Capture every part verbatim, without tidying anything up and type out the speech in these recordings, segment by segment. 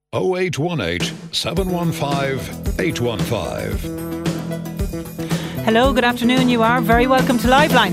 oh eight one eight, seven one five, eight one five. Hello, good afternoon. You are very welcome to Liveline.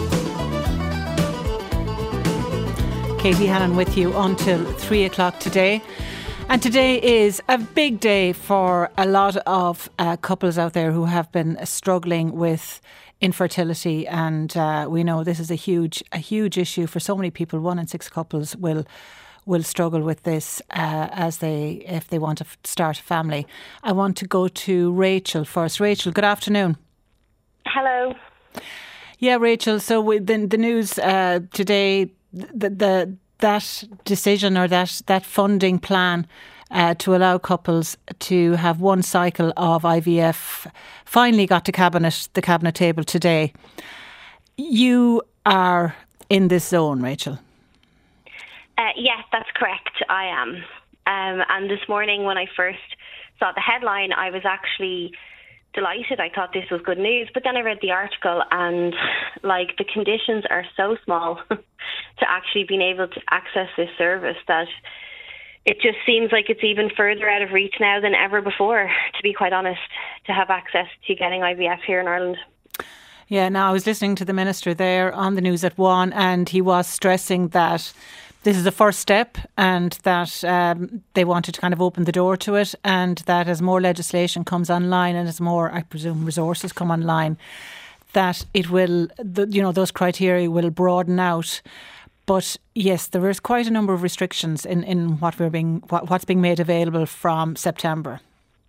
Katie Hannon with you until three o'clock today. And today is a big day for a lot of uh, couples out there who have been struggling with infertility, and uh, we know this is a huge, a huge issue for so many people. One in six couples will will struggle with this uh, as they, if they want to f- start a family. I want to go to Rachel first. Rachel, good afternoon. Hello. Yeah, Rachel. So with the, the news uh, today, the, the that decision or that that funding plan uh, to allow couples to have one cycle of I V F finally got to cabinet the cabinet table today. You are in this zone, Rachel. Uh, yes, that's correct. I am. Um, and this morning when I first saw the headline, I was actually delighted. I thought this was good news. But then I read the article and, like, the conditions are so small to actually being able to access this service that it just seems like it's even further out of reach now than ever before, to be quite honest, to have access to getting I V F here in Ireland. Yeah, now I was listening to the Minister there on the news at one, and he was stressing that this is a first step and that um, they wanted to kind of open the door to it, and that as more legislation comes online and as more, I presume, resources come online, that it will, the, you know, those criteria will broaden out. But yes, there is quite a number of restrictions in, in what we're being, what, what's being made available from September.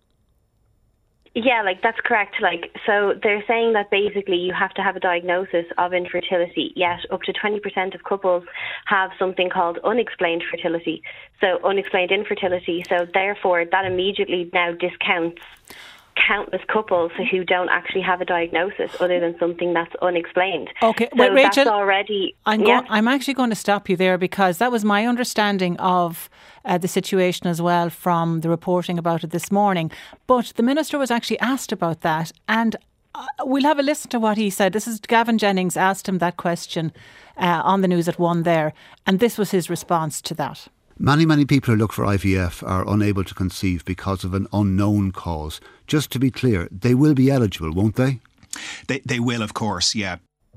Yeah, like that's correct. Like, so they're saying that basically you have to have a diagnosis of infertility, yet up to twenty percent of couples have something called unexplained fertility. So unexplained infertility. So therefore that immediately now discounts countless couples who don't actually have a diagnosis other than something that's unexplained. Okay, so well, Rachel, that's already, I'm, yeah. go- I'm actually going to stop you there, because that was my understanding of uh, the situation as well from the reporting about it this morning. But the Minister was actually asked about that, and uh, we'll have a listen to what he said. This is Gavin Jennings asked him that question uh, on the news at one there, and this was his response to that. Many, many people who look for I V F are unable to conceive because of an unknown cause. Just to be clear, they will be eligible, won't they? They they will, of course, yeah.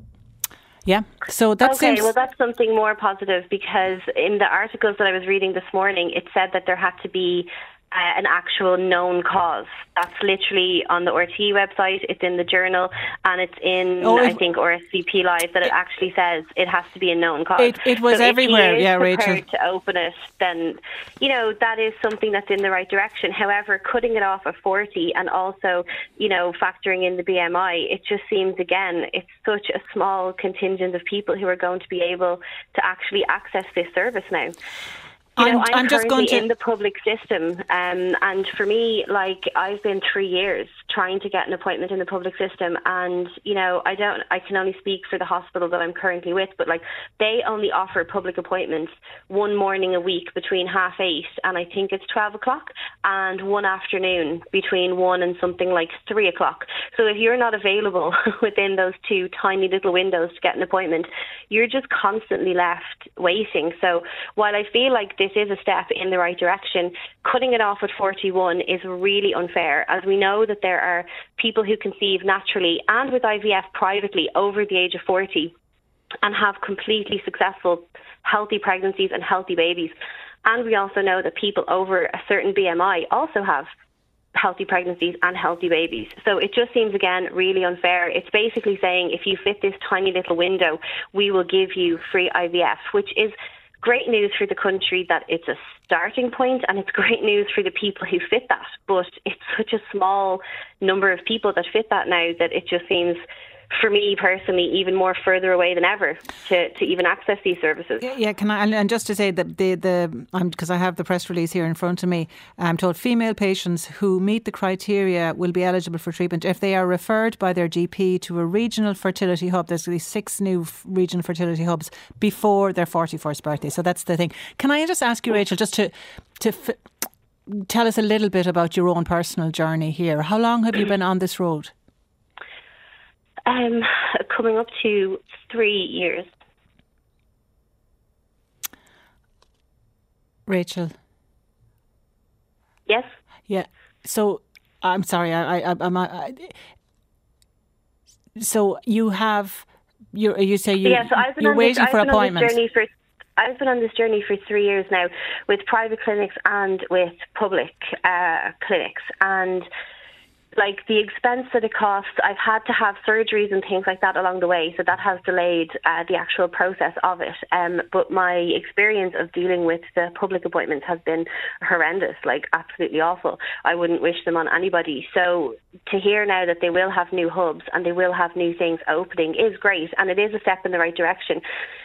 Yeah, so that okay, seems... well, that's something more positive, because in the articles that I was reading this morning, it said that there had to be uh, an actual known cause. That's literally on the R T E website, it's in the journal, and it's in, oh, it, I think, R S V P Live, that it, it actually says it has to be a known cause. It, it was so everywhere, if he is yeah, Rachel. to open it, then, you know, that is something that's in the right direction. However, cutting it off at forty and also, you know, factoring in the B M I, it just seems, again, it's such a small contingent of people who are going to be able to actually access this service now. You know, I'm, I'm just currently going to... in the public system, um, and for me, like, I've been three years trying to get an appointment in the public system, and, you know, I don't, I can only speak for the hospital that I'm currently with, but, like, they only offer public appointments one morning a week between half eight and I think it's twelve o'clock, and one afternoon between one and something like three o'clock. So if you're not available within those two tiny little windows to get an appointment, you're just constantly left waiting. So while I feel like this is a step in the right direction, cutting it off at forty-one is really unfair, as we know that there are people who conceive naturally and with I V F privately over the age of forty and have completely successful, healthy pregnancies and healthy babies. And we also know that people over a certain B M I also have healthy pregnancies and healthy babies. So it just seems, again, really unfair. It's basically saying if you fit this tiny little window, we will give you free I V F, which is great news for the country that it's a starting point, and it's great news for the people who fit that. But it's such a small number of people that fit that now that it just seems, for me personally, even more further away than ever to, to even access these services. Yeah, yeah, can I? And just to say that the the I'm because I have the press release here in front of me. I'm told female patients who meet the criteria will be eligible for treatment if they are referred by their G P to a regional fertility hub. There's these six new regional fertility hubs before their forty-first birthday. So that's the thing. Can I just ask you, Rachel, just to to f- tell us a little bit about your own personal journey here? How long have you been on this road? Um, coming up to three years. Rachel, Yes. Yeah. So I'm sorry. I, I, I'm. I, so you have. You you say you. Yeah. So I've been you're on waiting this, for I've been appointments. On this journey for, I've been on this journey for three years now, with private clinics and with public uh, clinics, and like the expense that it costs, I've had to have surgeries and things like that along the way, so that has delayed uh, the actual process of it. Um, but my experience of dealing with the public appointments has been horrendous, like absolutely awful. I wouldn't wish them on anybody. So to hear now that they will have new hubs and they will have new things opening is great, and it is a step in the right direction.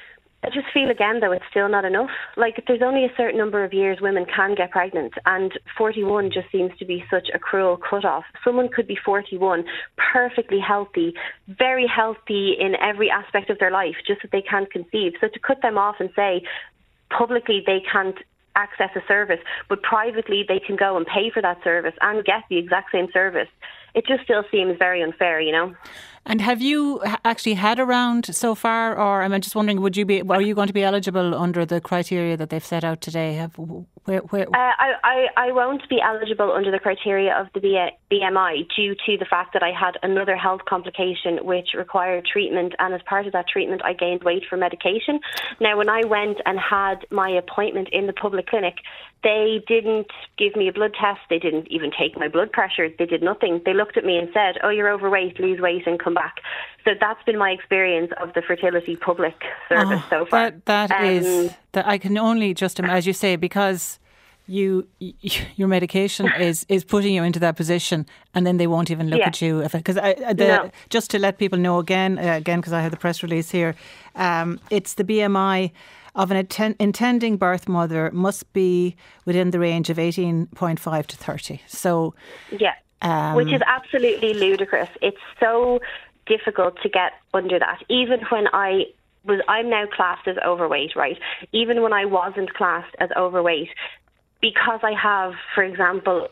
I just feel again, though, it's still not enough. Like, there's only a certain number of years women can get pregnant, and forty-one just seems to be such a cruel cut-off. Someone could be forty-one, perfectly healthy, very healthy in every aspect of their life, just that they can't conceive. So to cut them off and say publicly they can't access a service, but privately they can go and pay for that service and get the exact same service, it just still seems very unfair, you know. And have you actually had a round so far, or I'm just wondering, would you be? Are you going to be eligible under the criteria that they've set out today? Have where? where? Uh, I, I I won't be eligible under the criteria of the B M I due to the fact that I had another health complication which required treatment, and as part of that treatment, I gained weight for medication. Now, when I went and had my appointment in the public clinic, they didn't give me a blood test. They didn't even take my blood pressure. They did nothing. They looked at me and said, "Oh, you're overweight. Lose weight and come back." So that's been my experience of the fertility public service oh, so far. That that um, is that I can only just, as you say, because you your medication is, is putting you into that position, and then they won't even look yeah. at you. Because no. Just to let people know again, uh, again, because I have the press release here, um, it's the B M I of an atten- intending birth mother must be within the range of eighteen point five to thirty. So yeah. Um, Which is absolutely ludicrous. It's so difficult to get under that. Even when I was, I'm now classed as overweight, right? Even when I wasn't classed as overweight, because I have, for example,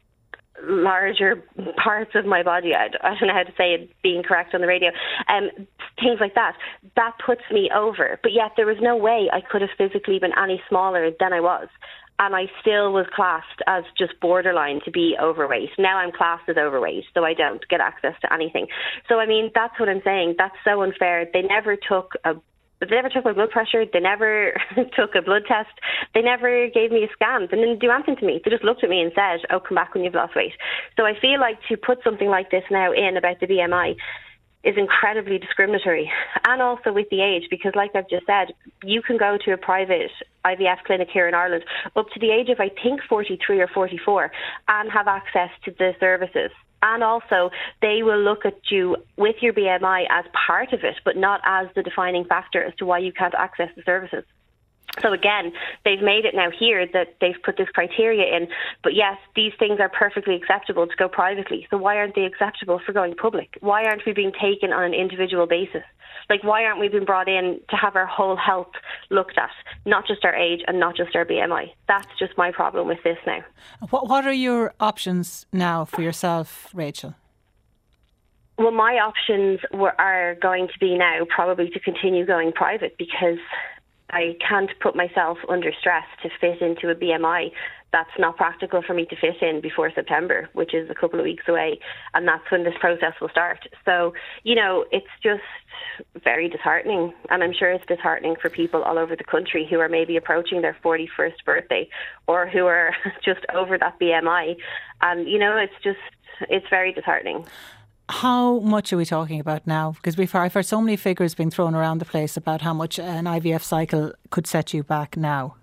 larger parts of my body, I, I don't know how to say it being correct on the radio, um, things like that, that puts me over. But yet there was no way I could have physically been any smaller than I was. And I still was classed as just borderline to be overweight. Now I'm classed as overweight, so I don't get access to anything. So, I mean, that's what I'm saying. That's so unfair. They never took a They never took my blood pressure. They never took a blood test. They never gave me a scan. They didn't do anything to me. They just looked at me and said, "Oh, come back when you've lost weight." So I feel like to put something like this now in about the B M I is incredibly discriminatory, and also with the age, because like I've just said, you can go to a private I V F clinic here in Ireland up to the age of, I think, forty-three or forty-four and have access to the services. And also, they will look at you with your B M I as part of it, but not as the defining factor as to why you can't access the services. So again, they've made it now here that they've put this criteria in. But yes, these things are perfectly acceptable to go privately. So why aren't they acceptable for going public? Why aren't we being taken on an individual basis? Like, why aren't we being brought in to have our whole health looked at, not just our age and not just our B M I? That's just my problem with this now. What What are your options now for yourself, Rachel? Well, my options were, are going to be now probably to continue going private, because I can't put myself under stress to fit into a B M I that's not practical for me to fit in before September, which is a couple of weeks away, and that's when this process will start. So, you know, it's just very disheartening, and I'm sure it's disheartening for people all over the country who are maybe approaching their forty-first birthday or who are just over that B M I, and, you know, it's just, it's very disheartening. How much are we talking about now? Because we've heard, I've heard so many figures being thrown around the place about how much an I V F cycle could set you back now.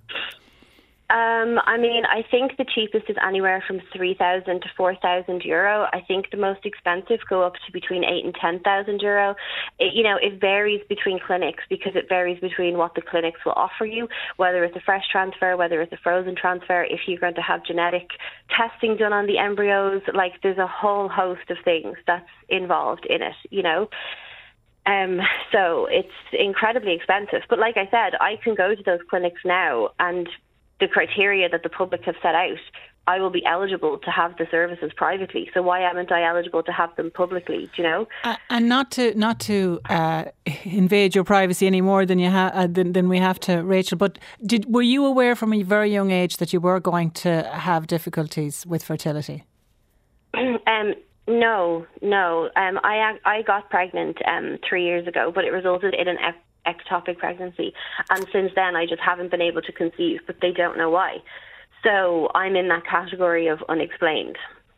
Um, I mean, I think the cheapest is anywhere from three thousand to four thousand euro. I think the most expensive go up to between eight and ten thousand euro. It, you know, it varies between clinics, because it varies between what the clinics will offer you, whether it's a fresh transfer, whether it's a frozen transfer, if you're going to have genetic testing done on the embryos. Like, there's a whole host of things that's involved in it, you know. Um, so it's incredibly expensive. But like I said, I can go to those clinics now, and the criteria that the public have set out I will be eligible to have the services privately. So why haven't I eligible to have them publicly? Do you know? Uh, and not to not to uh, invade your privacy any more than you ha- uh, than, than we have to, Rachel. But did were you aware from a very young age that you were going to have difficulties with fertility? um, no, no. Um, I I got pregnant um three years ago, but it resulted in an ec- ectopic pregnancy, and since then I just haven't been able to conceive. But they don't know why. So I'm in that category of unexplained.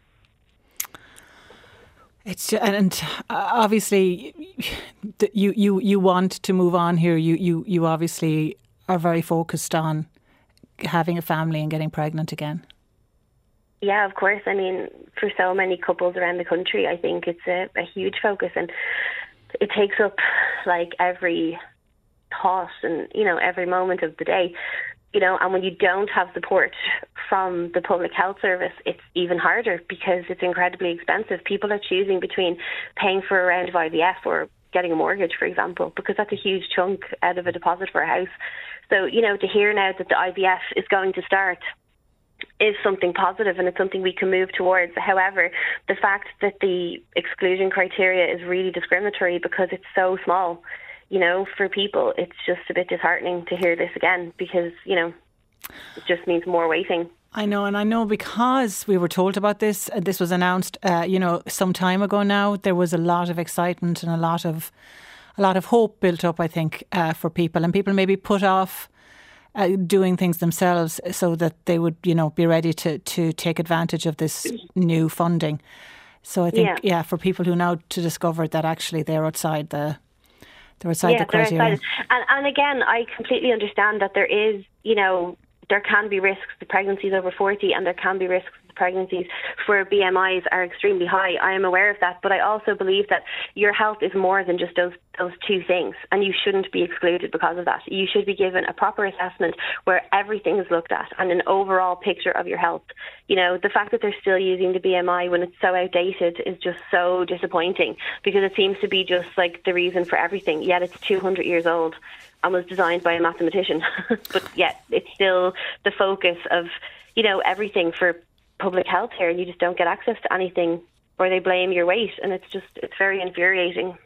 It's just, and obviously you, you, you want to move on here. You, you, you obviously are very focused on having a family and getting pregnant again. Yeah, of course. I mean, for so many couples around the country, I think it's a, a huge focus, and it takes up like every thought and, you know, every moment of the day. You know, and when you don't have support from the public health service, it's even harder because it's incredibly expensive. People are choosing between paying for a round of I V F or getting a mortgage, for example, because that's a huge chunk out of a deposit for a house. So, you know, to hear now that the I V F is going to start is something positive, and it's something we can move towards. However, the fact that the exclusion criteria is really discriminatory because it's so small, you know, for people, it's just a bit disheartening to hear this again because, you know, it just means more waiting. I know, and I know because we were told about this, uh, this was announced, uh, you know, some time ago now, there was a lot of excitement and a lot of a lot of hope built up, I think, uh, for people. And people maybe put off uh, doing things themselves so that they would, you know, be ready to, to take advantage of this new funding. So I think, yeah, yeah for people who now to discover that actually they're outside the They're outside yeah, the criteria. And, and again, I completely understand that there is, you know, there can be risks to pregnancies over forty, and there can be risks to pregnancies where B M Is are extremely high. I am aware of that, but I also believe that your health is more than just those those two things, and you shouldn't be excluded because of that. You should be given a proper assessment where everything is looked at and an overall picture of your health. You know, the fact that they're still using the B M I when it's so outdated is just so disappointing because it seems to be just like the reason for everything, yet it's two hundred years old and was designed by a mathematician. But yet it's still the focus of, you know, everything for public health here, and you just don't get access to anything, or they blame your weight, and it's just, it's very infuriating.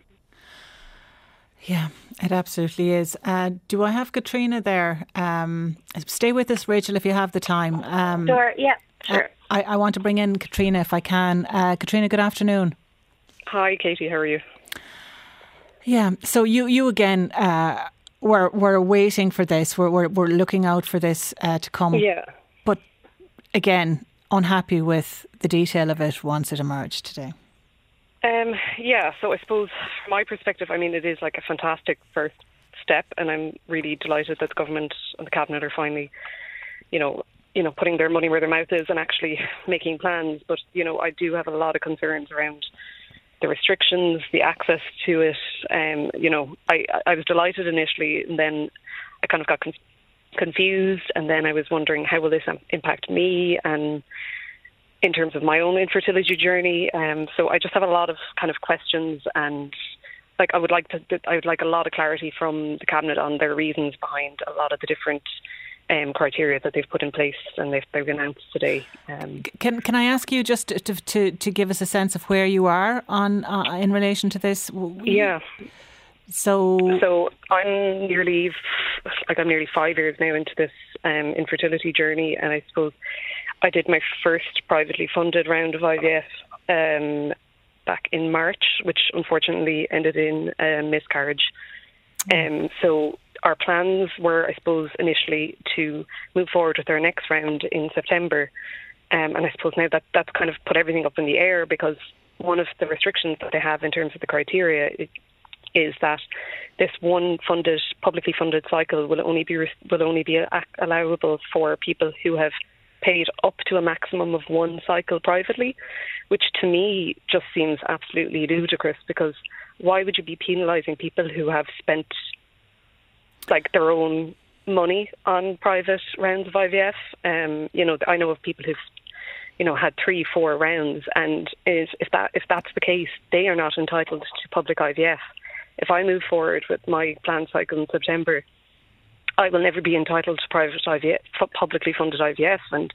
Yeah, it absolutely is. Uh, do I have Katrina there? Um, stay with us, Rachel, if you have the time. Um, sure, yeah, sure. Uh, I, I want to bring in Katrina if I can. Uh, Katrina, good afternoon. Hi, Katie, how are you? Yeah, so you, you again, uh, we're, we're waiting for this. We're, we're, we're looking out for this uh, to come. Yeah. But again, unhappy with the detail of it once it emerged today. Um, yeah, so I suppose from my perspective, I mean, it is like a fantastic first step, and I'm really delighted that the government and the cabinet are finally, you know, you know, putting their money where their mouth is and actually making plans. But, you know, I do have a lot of concerns around the restrictions, the access to it. Um, you know, I, I was delighted initially, and then I kind of got con- confused, and then I was wondering how will this impact me and in terms of my own infertility journey. Um, so I just have a lot of kind of questions, and like I would like to, I would like a lot of clarity from the cabinet on their reasons behind a lot of the different um, criteria that they've put in place and they've, they've announced today. Um, can Can I ask you just to, to to give us a sense of where you are on uh, in relation to this? Yeah. So so I'm nearly like I'm nearly five years now into this um, infertility journey, and I suppose I did my first privately funded round of I V F um, back in March, which unfortunately ended in a miscarriage. Um, so our plans were, I suppose, initially to move forward with our next round in September. Um, and I suppose now that that's kind of put everything up in the air, because one of the restrictions that they have in terms of the criteria is that this one funded, publicly funded cycle will only be will only be allowable for people who have paid up to a maximum of one cycle privately, which to me just seems absolutely ludicrous, because why would you be penalising people who have spent like their own money on private rounds of I V F? Um, you know, I know of people who've, you know, had three, four rounds, and is if that if that's the case, they are not entitled to public I V F. If I move forward with my planned cycle in September, I will never be entitled to private I V F, publicly funded I V F, and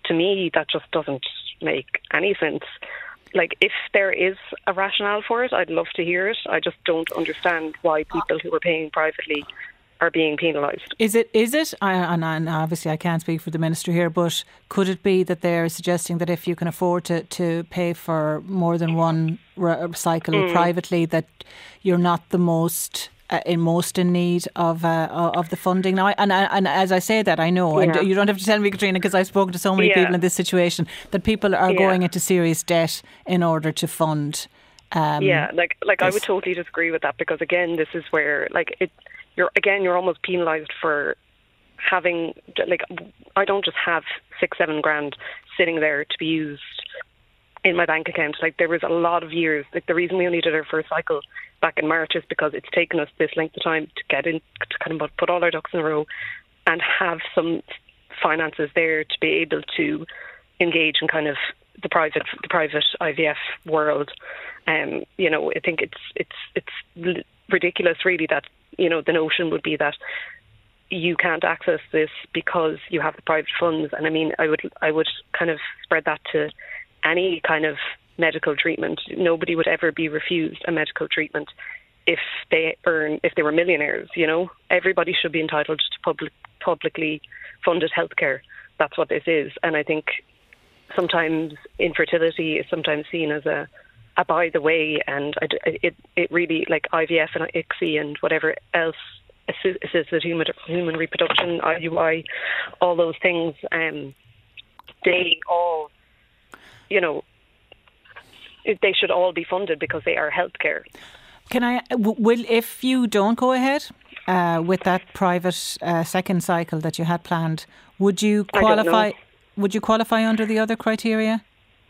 to me, that just doesn't make any sense. Like, if there is a rationale for it, I'd love to hear it. I just don't understand why people who are paying privately are being penalised. Is it, is it, I, and, and obviously I can't speak for the Minister here, but could it be that they're suggesting that if you can afford to, to pay for more than one r- cycle mm. privately, that you're not the most... Uh, in most in need of uh, of the funding now, and and as I say that, I know, yeah. and you don't have to tell me, Katrina, because I've spoken to so many yeah. people in this situation, that people are yeah. going into serious debt in order to fund. Um, yeah, like like this. I would totally disagree with that, because again, this is where like it, you're again you're almost penalised for having, like, I don't just have six seven grand sitting there to be used in my bank account. Like, there was a lot of years, like the reason we only did our first cycle back in March is because it's taken us this length of time to get in, to kind of put all our ducks in a row and have some finances there to be able to engage in kind of the private the private I V F world. Um, you know, I think it's it's it's ridiculous really that, you know, the notion would be that you can't access this because you have the private funds. And I mean, I would I would kind of spread that to any kind of medical treatment. Nobody would ever be refused a medical treatment if they earn, if they were millionaires, you know. Everybody should be entitled to public, publicly funded healthcare. That's what this is. And I think sometimes infertility is sometimes seen as a, a by the way, and it it really, like I V F and I C S I and whatever else, assisted human, human reproduction, I U I, all those things, um, they all, you know, they should all be funded because they are healthcare. Can I, will, if you don't go ahead uh, with that private uh, second cycle that you had planned, would you qualify? Would you qualify under the other criteria?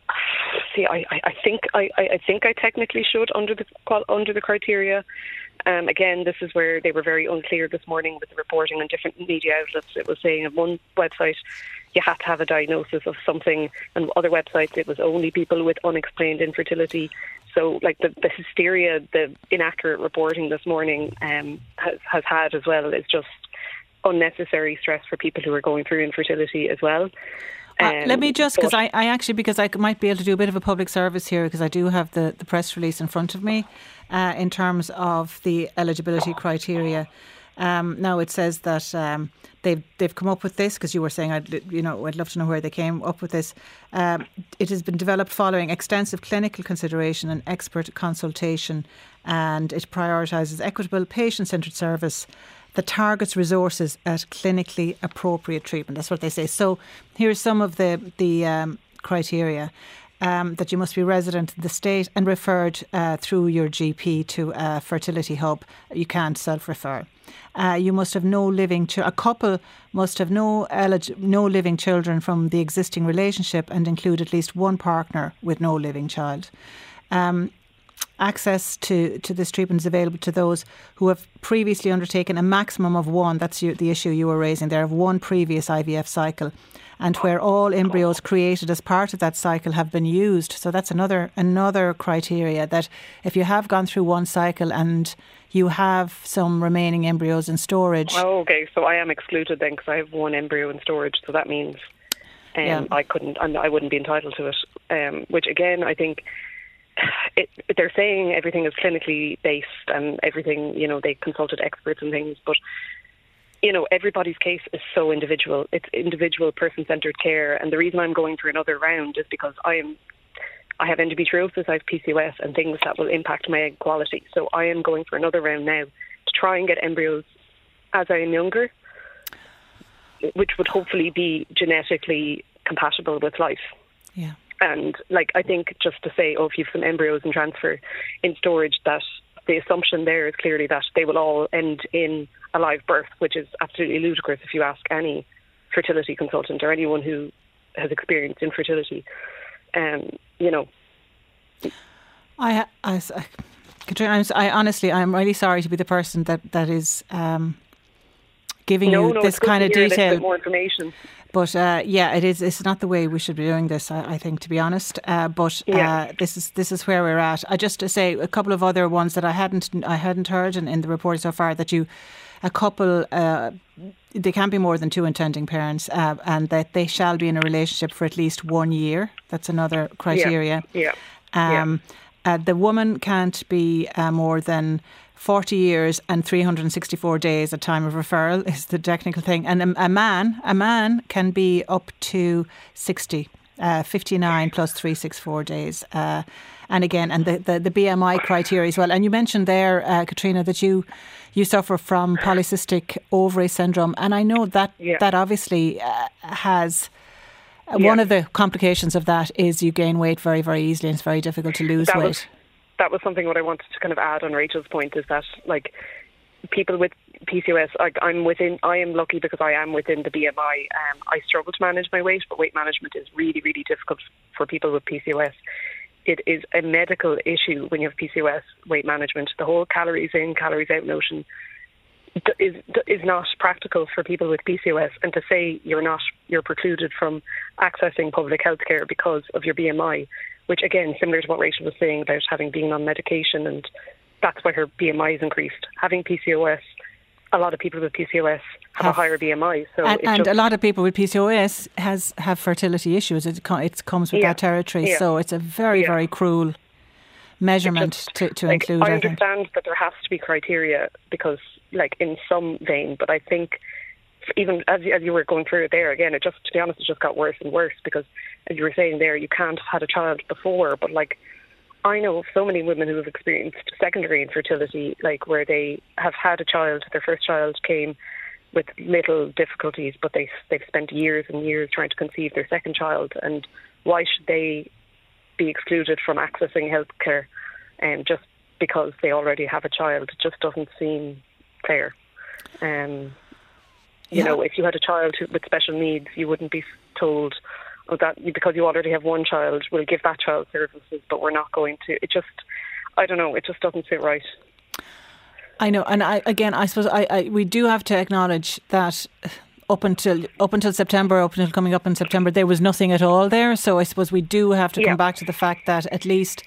See, I, I think I, I think I technically should under the under the criteria. Um, again, this is where they were very unclear this morning with the reporting on different media outlets. It was saying on one website you had to have a diagnosis of something, and other websites it was only people with unexplained infertility. So, like, the, the hysteria, the inaccurate reporting this morning um, has, has had as well is just unnecessary stress for people who are going through infertility as well. Uh, Um, let me just, because but- I, I actually, because I might be able to do a bit of a public service here, because I do have the, the press release in front of me uh, in terms of the eligibility criteria. Um, now it says that um, they've they've come up with this, because you were saying, I'd you know I'd love to know where they came up with this. Um, it has been developed following extensive clinical consideration and expert consultation, and it prioritises equitable, patient-centred service that targets resources at clinically appropriate treatment. That's what they say. So here's some of the the um, criteria. Um, that you must be resident in the state and referred uh, through your G P to a fertility hub. You can't self-refer. Uh, you must have no living ch- a couple must have no elig- no living children from the existing relationship and include at least one partner with no living child. Um, Access to, to this treatment is available to those who have previously undertaken a maximum of one, that's you, the issue you were raising there, of one previous I V F cycle, and where all embryos created as part of that cycle have been used. So that's another another criteria, that if you have gone through one cycle and you have some remaining embryos in storage. Oh, okay, so I am excluded then because I have one embryo in storage, so that means um, Yeah. I couldn't, I wouldn't be entitled to it, um, which again, I think It, they're saying everything is clinically based and everything, you know, they consulted experts and things, but, you know, everybody's case is so individual. It's individual person-centred care, and the reason I'm going for another round is because I am, I have endometriosis, I have P C O S and things that will impact my egg quality. So I am going for another round now to try and get embryos as I am younger, which would hopefully be genetically compatible with life. Yeah. And, like, I think just to say, oh, if you've some embryos in transfer in storage, that the assumption there is clearly that they will all end in a live birth, which is absolutely ludicrous if you ask any fertility consultant or anyone who has experienced infertility. Um, you know. I, I, I, Katrina, I'm, I honestly, I'm really sorry to be the person that, that is um, giving no, you no, this kind of detail. A bit more information. But uh, yeah, it is. It's not the way we should be doing this, I, I think, to be honest. Uh, but uh, Yeah. this is this is where we're at. I just to say a couple of other ones that I hadn't I hadn't heard in, in the report so far, that you a couple, uh, they can't be more than two intending parents, uh, and that they shall be in a relationship for at least one year. That's another criteria. Yeah. yeah. Um, uh, the woman can't be uh, more than forty years and three hundred sixty-four days at time of referral is the technical thing. And a, a man, a man can be up to sixty, uh, fifty-nine plus three hundred sixty-four days. Uh, and again, and the, the, the B M I criteria as well. And you mentioned there, uh, Katrina, that you you suffer from polycystic ovary syndrome. And I know that yeah. that obviously uh, has... Yeah. One of the complications of that is you gain weight very, very easily, and it's very difficult to lose that weight. Was, that was something what I wanted to kind of add on Rachel's point, is that like people with P C O S, like I'm within, I am lucky because I am within the B M I. Um, I struggle to manage my weight, but weight management is really, really difficult for people with P C O S. It is a medical issue when you have P C O S, weight management. The whole calories in, calories out notion is is not practical for people with P C O S, and to say you're not you're precluded from accessing public health care because of your B M I, which again, similar to what Rachel was saying about having been on medication, and that's why her B M I is increased. Having P C O S, a lot of people with P C O S have, have a higher B M I, so and, it and just, a lot of people with P C O S has have fertility issues. It it comes with yeah, that territory, yeah. so it's a very yeah. very cruel measurement just, to to like, include. I I think. understand that there has to be criteria because, like, in some vein, but I think even as you, as you were going through it there, again, it just, to be honest, it just got worse and worse because, as you were saying there, you can't have had a child before, but like, I know of so many women who have experienced secondary infertility, like where they have had a child, their first child came with little difficulties, but they, they've spent years and years trying to conceive their second child, and why should they be excluded from accessing healthcare um, just because they already have a child? It just doesn't seem fair. Um, you yeah. know, if you had a child with special needs, you wouldn't be told, oh, that because you already have one child, we'll give that child services, but we're not going to. It just, I don't know, it just doesn't sit right. I know, and I again, I suppose I, I we do have to acknowledge that up until up until September, up until coming up in September, there was nothing at all there. So I suppose we do have to yeah. come back to the fact that at least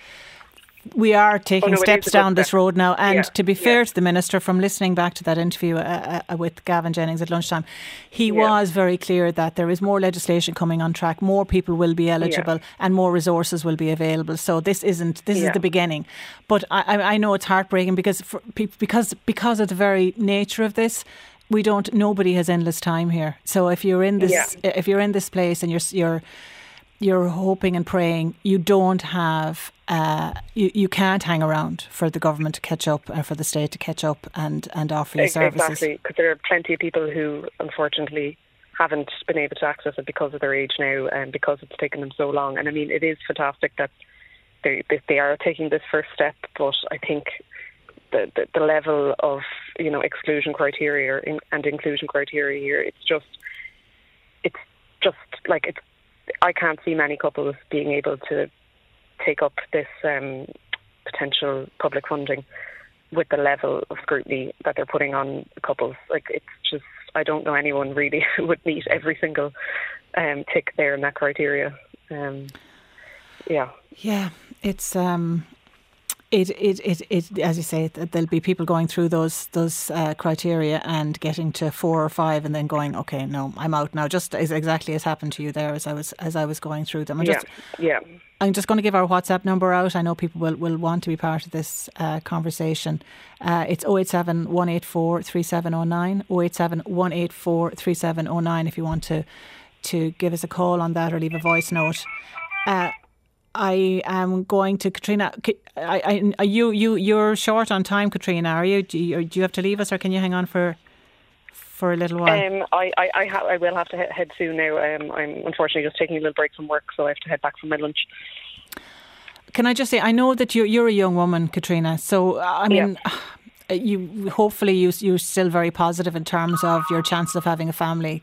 we are taking oh, no, steps down this road now. And yeah. to be fair yeah. to the Minister, from listening back to that interview uh, uh, with Gavin Jennings at lunchtime, he yeah. was very clear that there is more legislation coming on track, more people will be eligible, yeah. and more resources will be available. So this isn't this yeah. is the beginning. But I, I know it's heartbreaking because for, because because of the very nature of this. We don't. Nobody has endless time here. So if you're in this, yeah. if you're in this place and you're you're you're hoping and praying, you don't have, uh, you you can't hang around for the government to catch up and for the state to catch up and, and offer you services. Exactly, because there are plenty of people who unfortunately haven't been able to access it because of their age now and because it's taken them so long. And I mean, it is fantastic that they they are taking this first step, but I think. The, the, the level of, you know, exclusion criteria in, and inclusion criteria here, it's just, it's just like, it's, I can't see many couples being able to take up this um, potential public funding with the level of scrutiny that they're putting on couples. Like, it's just, I don't know anyone really who would meet every single um, tick there in that criteria. Um, yeah. Yeah, it's... Um It, it, it, it, as you say, there'll be people going through those those uh, criteria and getting to four or five, and then going, okay, no, I'm out now. Just as exactly as happened to you there, as I was as I was going through them. I'm yeah, just, yeah. I'm just going to give our WhatsApp number out. I know people will, will want to be part of this uh, conversation. Uh, it's oh eight seven, one eight four, three seven oh nine, oh eight seven, one eight four, three seven oh nine. If you want to to give us a call on that or leave a voice note. Uh, I am going to Katrina. I, I, are you you you're short on time, Katrina. Are you? Do you, do you have to leave us, or can you hang on for for a little while? Um, I I I, ha- I will have to head soon now. Um, I'm unfortunately just taking a little break from work, so I have to head back for my lunch. Can I just say, I know that you're you're a young woman, Katrina. So I mean, yeah. you hopefully you you're still very positive in terms of your chances of having a family.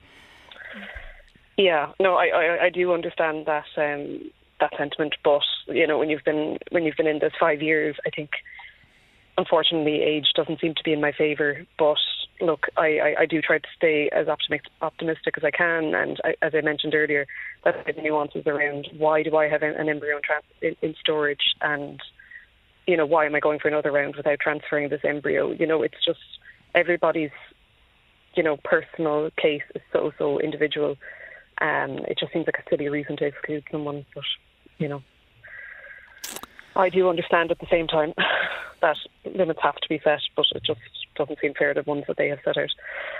Yeah, no, I I, I do understand that. Um, that sentiment, but you know, when you've been when you've been in this five years, I think unfortunately age doesn't seem to be in my favour. But look, I, I, I do try to stay as optimistic optimistic as I can, and I, as I mentioned earlier, that's the nuances around why do I have an embryo in, trans- in, in storage, and you know, why am I going for another round without transferring this embryo? You know, it's just everybody's you know, personal case is so, so individual. Um, it just seems like a silly reason to exclude someone, but, you know, I do understand at the same time that limits have to be set, but it just doesn't seem fair, the ones that they have set out.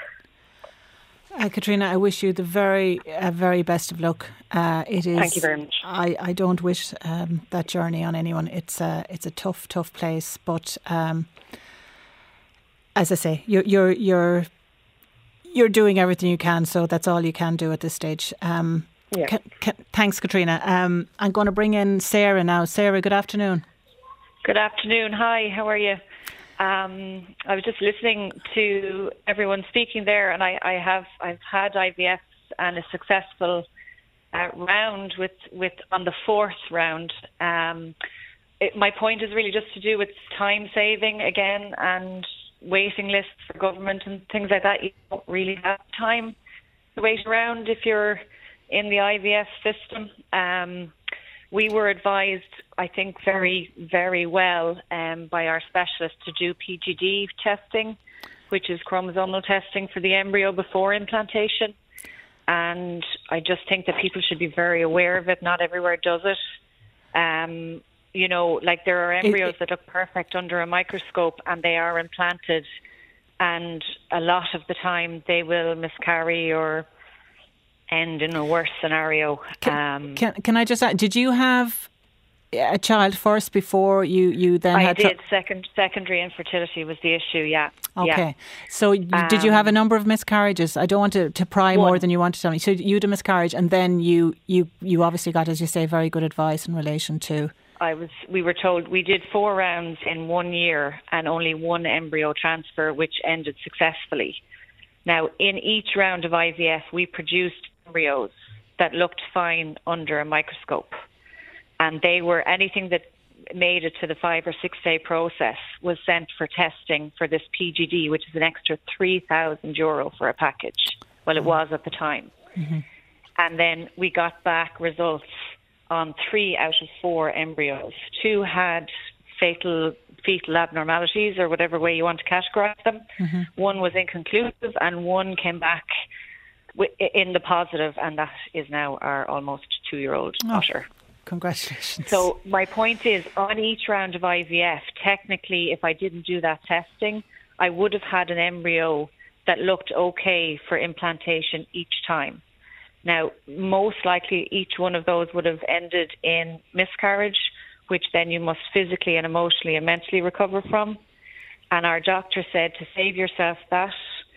Uh, Katrina, I wish you the very, uh, very best of luck. Uh, it is. Thank you very much. I, I don't wish um, that journey on anyone. It's a it's a tough, tough place. But um, as I say, you're you're you're you're doing everything you can. So that's all you can do at this stage. Um, yeah. ca- ca- thanks, Katrina. Um, I'm going to bring in Sarah now. Sarah, good afternoon. Good afternoon. Hi. How are you? Um, I was just listening to everyone speaking there, and I, I have I've had I V F and a successful uh, round with, with on the fourth round. Um, it, my point is really just to do with time saving again and waiting lists for government and things like that. You don't really have time to wait around if you're in the I V F system. Um, We were advised, I think, very, very well um, by our specialist to do P G D testing, which is chromosomal testing for the embryo before implantation. And I just think that people should be very aware of it. Not everywhere does it. Um, you know, like there are embryos that look perfect under a microscope and they are implanted. And a lot of the time they will miscarry or end in a worse scenario. Can, um, can can I just add, did you have a child first before you, you then I had... did. Second, secondary infertility was the issue, yeah. Okay. Yeah. So you, Um, did you have a number of miscarriages? I don't want to, to pry One. more than you want to tell me. So you had a miscarriage and then you, you, you obviously got, as you say, very good advice in relation to... I was. We were told we did four rounds in one year and only one embryo transfer, which ended successfully. Now, in each round of I V F, we produced embryos that looked fine under a microscope. And they were, anything that made it to the five or six day process was sent for testing for this P G D, which is an extra three thousand euro for a package. Well, it was at the time. Mm-hmm. And then we got back results on three out of four embryos. Two had fatal fetal abnormalities, or whatever way you want to categorize them. Mm-hmm. One was inconclusive and one came back in the positive, and that is now our almost two-year-old oh, daughter. Congratulations. So my point is, on each round of I V F, technically, if I didn't do that testing, I would have had an embryo that looked okay for implantation each time. Now, most likely, each one of those would have ended in miscarriage, which then you must physically and emotionally and mentally recover from. And our doctor said to save yourself that,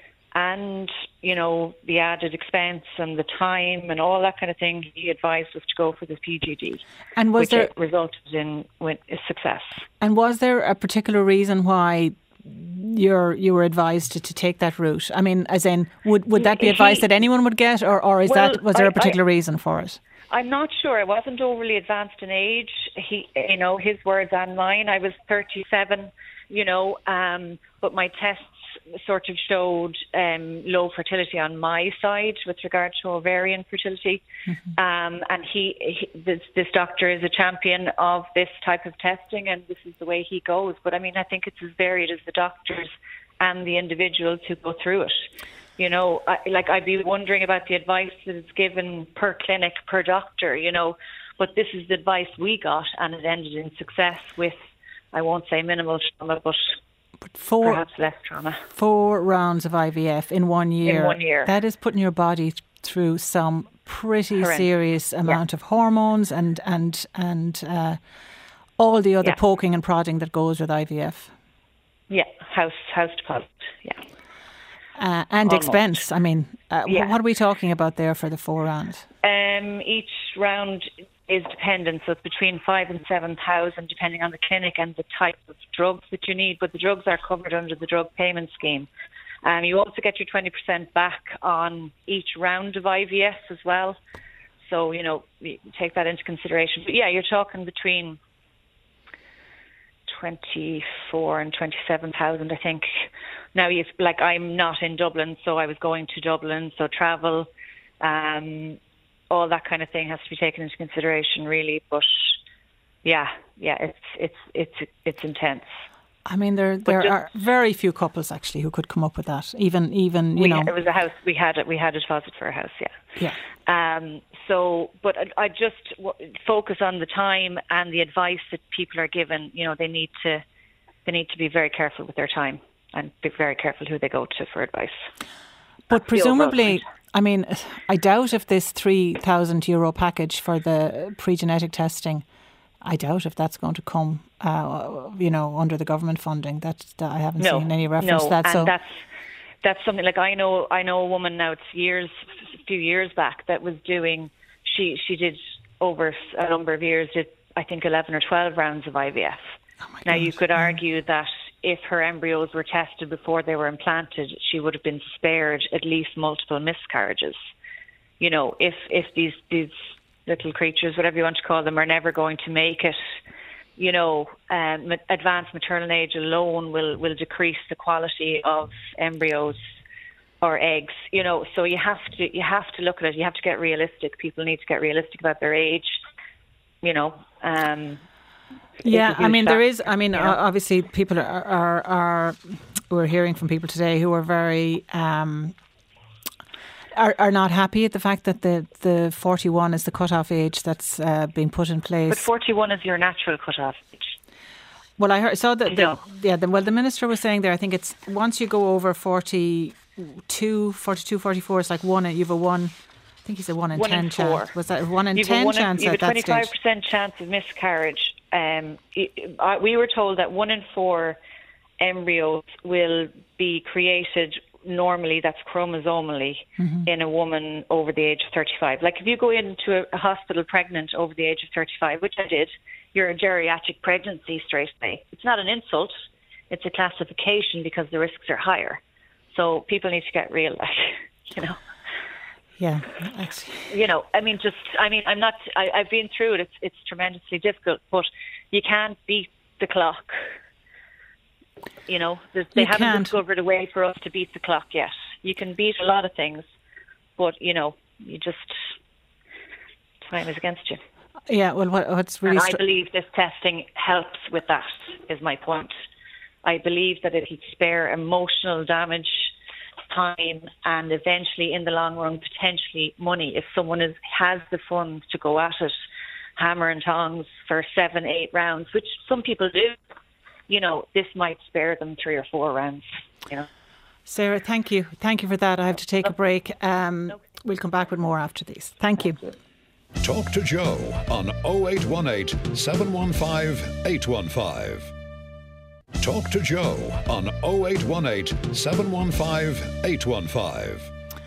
and, you know, the added expense and the time and all that kind of thing, he advised us to go for the P G D, and was which there, resulted in success. And was there a particular reason why you're you were advised to, to take that route? I mean, as in, would would that be advice he, that anyone would get, or, or is well, that was there I, a particular I, reason for it? I'm not sure. I wasn't overly advanced in age. He, you know, his words and mine. I was thirty-seven, you know, um, but my tests sort of showed um, low fertility on my side with regard to ovarian fertility. Mm-hmm. Um, and he, he this, this doctor is a champion of this type of testing, and this is the way he goes. But I mean, I think it's as varied as the doctors and the individuals who go through it. You know, I, like I'd be wondering about the advice that is given per clinic, per doctor, you know, but this is the advice we got, and it ended in success with, I won't say minimal trauma, but But four, perhaps less trauma. Four rounds of I V F in one year. In one year. That is putting your body through some pretty Horrendous. serious amount yeah. of hormones and and and uh, all the other yeah. poking and prodding that goes with I V F. Yeah, house house deposit. Yeah. Uh, and Almost. expense. I mean, uh, yeah. what are we talking about there for the four rounds? Um, each round is dependent, so it's between five and seven thousand, depending on the clinic and the type of drugs that you need. But the drugs are covered under the drug payment scheme. Um, you also get your twenty percent back on each round of I V F as well. So you know, you take that into consideration. But yeah, you're talking between twenty-four and twenty-seven thousand, I think. Now, you like I'm not in Dublin, so I was going to Dublin, so travel. Um, all that kind of thing has to be taken into consideration, really. But yeah, yeah, it's it's it's it's intense. I mean, there there just, are very few couples actually who could come up with that. Even even you we, know, it was a house. We had it. We had a deposit for a house. Yeah. Yeah. Um. So, but I, I just w- focus on the time and the advice that people are given. You know, they need to they need to be very careful with their time and be very careful who they go to for advice. But That's presumably, I mean, I doubt if this three thousand euro package for the pre-genetic testing, I doubt if that's going to come, uh, you know, under the government funding. That, that I haven't no, seen any reference no, to that. And so that's that's something like I know. I know a woman now. It's years, a few years back that was doing. She she did over a number of years. Did I think eleven or twelve rounds of I V F. Oh my now God. you could argue that if her embryos were tested before they were implanted, she would have been spared at least multiple miscarriages. You know, if if these these little creatures, whatever you want to call them, are never going to make it, you know, um, advanced maternal age alone will, will decrease the quality of embryos or eggs. You know, so you have to you have to look at it. You have to get realistic. People need to get realistic about their age. You know. Um, Yeah, I mean, there is, I mean, you know? obviously people are, are, are, we're hearing from people today who are very, um, are, are not happy at the fact that the, the forty-one is the cut-off age that's uh, being put in place. But forty-one is your natural cut-off age. Well, I heard, saw that, the, No. yeah, the, well, the minister was saying there, I think it's, once you go over forty-two, forty-two, forty-four, it's like one, you have a one, I think he said one in one ten in four. chance. Was that a one in You've ten one chance in, at that stage? You have a twenty-five percent chance of miscarriage. Um, it, uh, we were told that one in four embryos will be created normally, that's chromosomally, mm-hmm. in a woman over the age of thirty-five. Like if you go into a, a hospital pregnant over the age of thirty-five, which I did, you're a geriatric pregnancy straight away. It's not an insult, it's a classification because the risks are higher. So people need to get real, like, you know. Yeah, actually. You know, I mean, just, I mean, I'm not, I, I've been through it. It's, it's tremendously difficult, but you can't beat the clock. You know, they you haven't can't. discovered a way for us to beat the clock yet. You can beat a lot of things, but, you know, you just, time is against you. Yeah, well, what, what's really... And str- I believe this testing helps with that, is my point. I believe that it could spare emotional damage, time, and eventually in the long run potentially money if someone is, has the funds to go at it hammer and tongs for seven, eight rounds, which some people do. You know, this might spare them three or four rounds, you know. Sarah, thank you. Thank you for that. I have to take a break. Um, we'll come back with more after these. Thank you. Talk to Joe on oh eight one eight, seven one five, eight one five. Talk to Joe on oh eight one eight, seven one five, eight one five.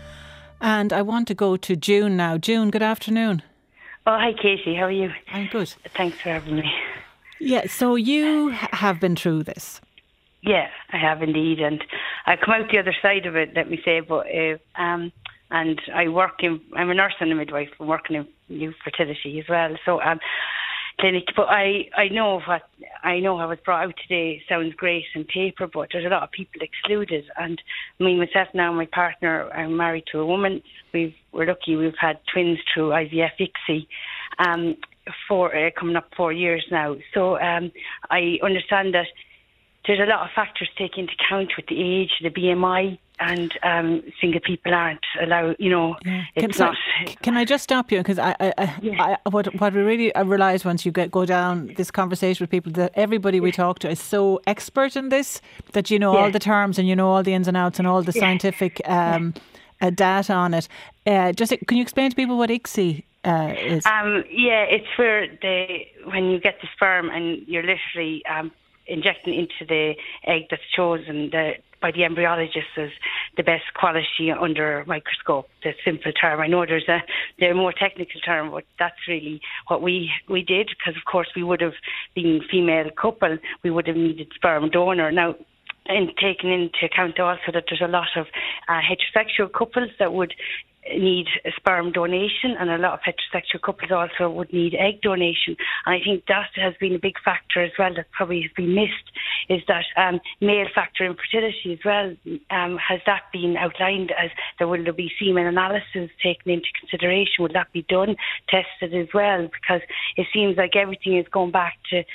And I want to go to June now. June, good afternoon. Oh, hi, Katie. How are you? I'm good. Thanks for having me. Yeah, so you have been through this. Yeah, I have indeed. And I come out the other side of it, let me say. But uh, um, and I work in, I'm a nurse and a midwife. I'm working in youth fertility as well. So um, clinic. But I, I know what I know how it's brought out today sounds great on paper, but there's a lot of people excluded. And I mean, myself now, my partner, I'm married to a woman. We've we're lucky we've had twins through I V F I C S I, um, for uh, coming up four years now. So um, I understand that there's a lot of factors taken into account with the age, the B M I, and um, single people aren't allowed, you know, yeah. it's can, not... So, can I just stop you? Because I, I, yeah. I, what, what we really realise once you get go down this conversation with people, that everybody we talk to is so expert in this that you know yeah. all the terms and you know all the ins and outs and all the yeah. scientific um, yeah. uh, data on it. Uh, just Can you explain to people what I C S I uh, is? Um, yeah, it's where the when you get the sperm and you're literally... Um, injecting into the egg that's chosen the, by the embryologist as the best quality under a microscope. The simple term. I know there's a, there's a more technical term, but that's really what we, we did, because of course we would have been female couple, we would have needed sperm donor. Now, and taking into account also that there's a lot of uh, heterosexual couples that would need a sperm donation, and a lot of heterosexual couples also would need egg donation. And I think that has been a big factor as well that probably has been missed, is that um, male factor infertility as well. Um, has that been outlined as there will there be semen analysis taken into consideration? Would that be done, tested as well? Because it seems like everything is going back to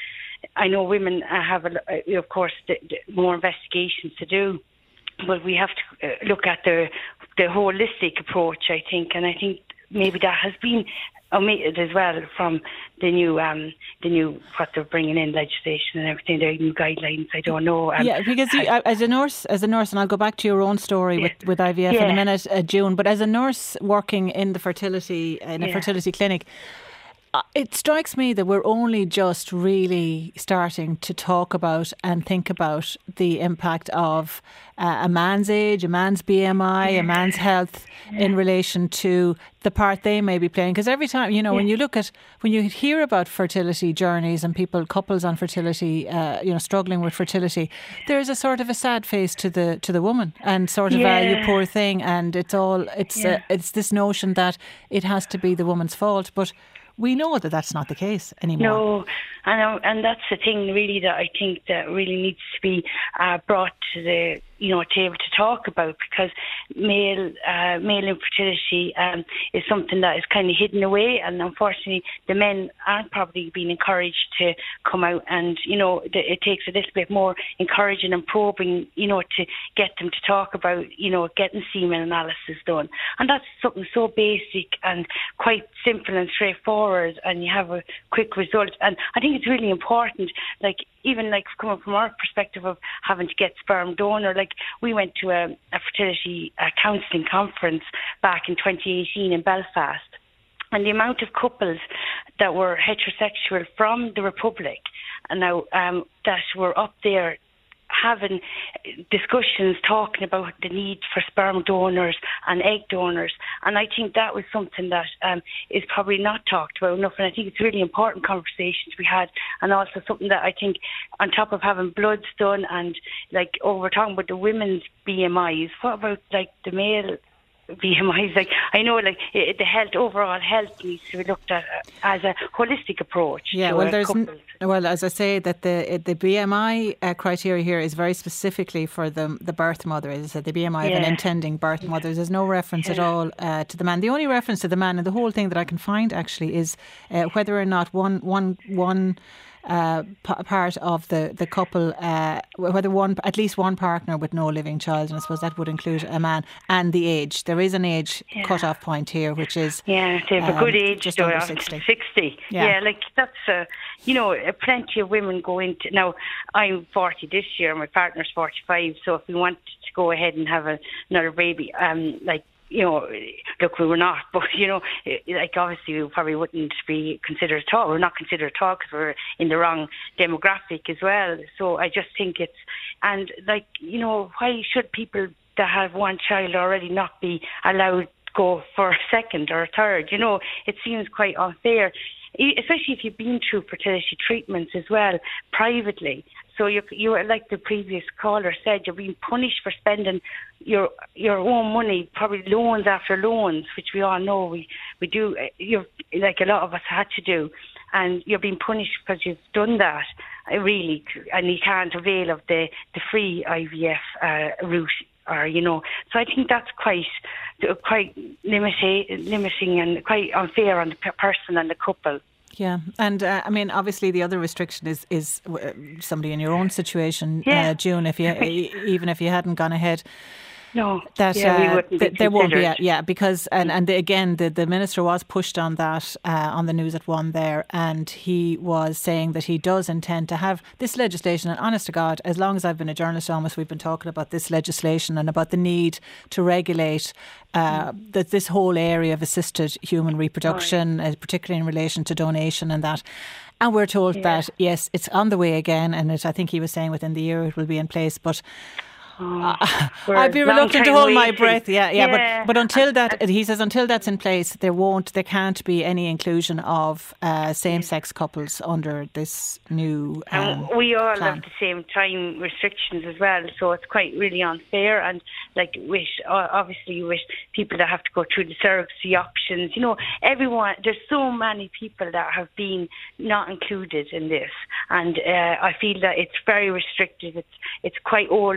I know women have, a, of course, the, the more investigations to do, but we have to uh, look at the the holistic approach, I think, and I think maybe that has been omitted as well from the new, um, the new what they're bringing in legislation and everything, their new guidelines. I don't know. Um, yeah, because you, as a nurse, as a nurse, and I'll go back to your own story yeah. with, with I V F yeah. in a minute, uh, June. But as a nurse working in the fertility in a yeah. fertility clinic, it strikes me that we're only just really starting to talk about and think about the impact of uh, a man's age, a man's B M I, a man's health in relation to the part they may be playing. Because every time, you know, when you look at, when you hear about fertility journeys and people, couples on fertility, uh, you know, struggling with fertility, there's a sort of a sad face to the to the woman and sort of yeah. a you poor thing. And it's all, it's yeah. uh, it's this notion that it has to be the woman's fault. But we know that that's not the case anymore. No, and and that's the thing really that I think that really needs to be uh, brought to the you know table to talk about, because male uh, male infertility um, is something that is kind of hidden away, and unfortunately the men aren't probably being encouraged to come out, and you know it takes a little bit more encouraging and probing, you know, to get them to talk about you know getting semen analysis done, and that's something so basic and quite simple and straightforward, and you have a quick result. And I think it's really important, like even like coming from our perspective of having to get sperm donor, like we went to a, a fertility uh, counselling conference back in twenty eighteen in Belfast, and the amount of couples that were heterosexual from the Republic and now um, that were up there having discussions talking about the need for sperm donors and egg donors, and I think that was something that um, is probably not talked about enough, and I think it's really important conversations we had, and also something that I think on top of having bloods done and like oh we're talking about the women's B M Is, what about like the male B M Is? Like I know like the health, overall health needs to be looked at as a holistic approach. Yeah, well there's n- well as I say that the the B M I uh, criteria here is very specifically for the the birth mother. As I said, the B M I yeah. of an intending birth yeah. mother. There's no reference yeah. at all uh, to the man. The only reference to the man in the whole thing that I can find actually is uh, whether or not one one one Uh, p- part of the the couple, uh, whether one at least one partner with no living child, and I suppose that would include a man, and the age. There is an age yeah. cut-off point here, which is yeah, they have um, a good age, just over sixty. sixty. Yeah. yeah, like that's uh, you know, plenty of women go into. Now, I'm forty this year. My partner's forty-five. So if we want to go ahead and have a, another baby, um, like. You know, look, we were not, but, you know, like obviously we probably wouldn't be considered at all. We're not considered at all because we're in the wrong demographic as well. So I just think it's, and like, you know, why should people that have one child already not be allowed to go for a second or a third? You know, it seems quite unfair, especially if you've been through fertility treatments as well, privately. So you, you, like the previous caller said, you're being punished for spending your your own money, probably loans after loans, which we all know we we do. You're like a lot of us had to do, and you're being punished because you've done that. Really, and you can't avail of the the free I V F uh, route. Or you know, so I think that's quite quite limiting, limiting and quite unfair on the person and the couple. Yeah, and uh, I mean, obviously, the other restriction is is uh, somebody in your own situation, yeah. uh, June. If you even if you hadn't gone ahead. No, that yeah, we uh, wouldn't th- be there won't be, considered. a, yeah, because and and the, again, the the minister was pushed on that uh, on the news at one there, and he was saying that he does intend to have this legislation. And honest to God, as long as I've been a journalist, almost we've been talking about this legislation and about the need to regulate uh, mm. that this whole area of assisted human reproduction, oh, yeah. uh, particularly in relation to donation and that. And we're told yeah. that yes, it's on the way again, and it, I think he was saying within the year it will be in place, but. Oh, I'd be reluctant to hold waiting. my breath. Yeah, yeah, yeah. but but until that, he says, until that's in place, there won't, there can't be any inclusion of uh, same-sex couples under this new. Um, and we all plan. have the same time restrictions as well, so it's quite really unfair. And like, wish obviously, you wish people that have to go through the surrogacy options. You know, everyone. There's so many people that have been not included in this, and uh, I feel that it's very restricted. It's it's quite old-fashioned.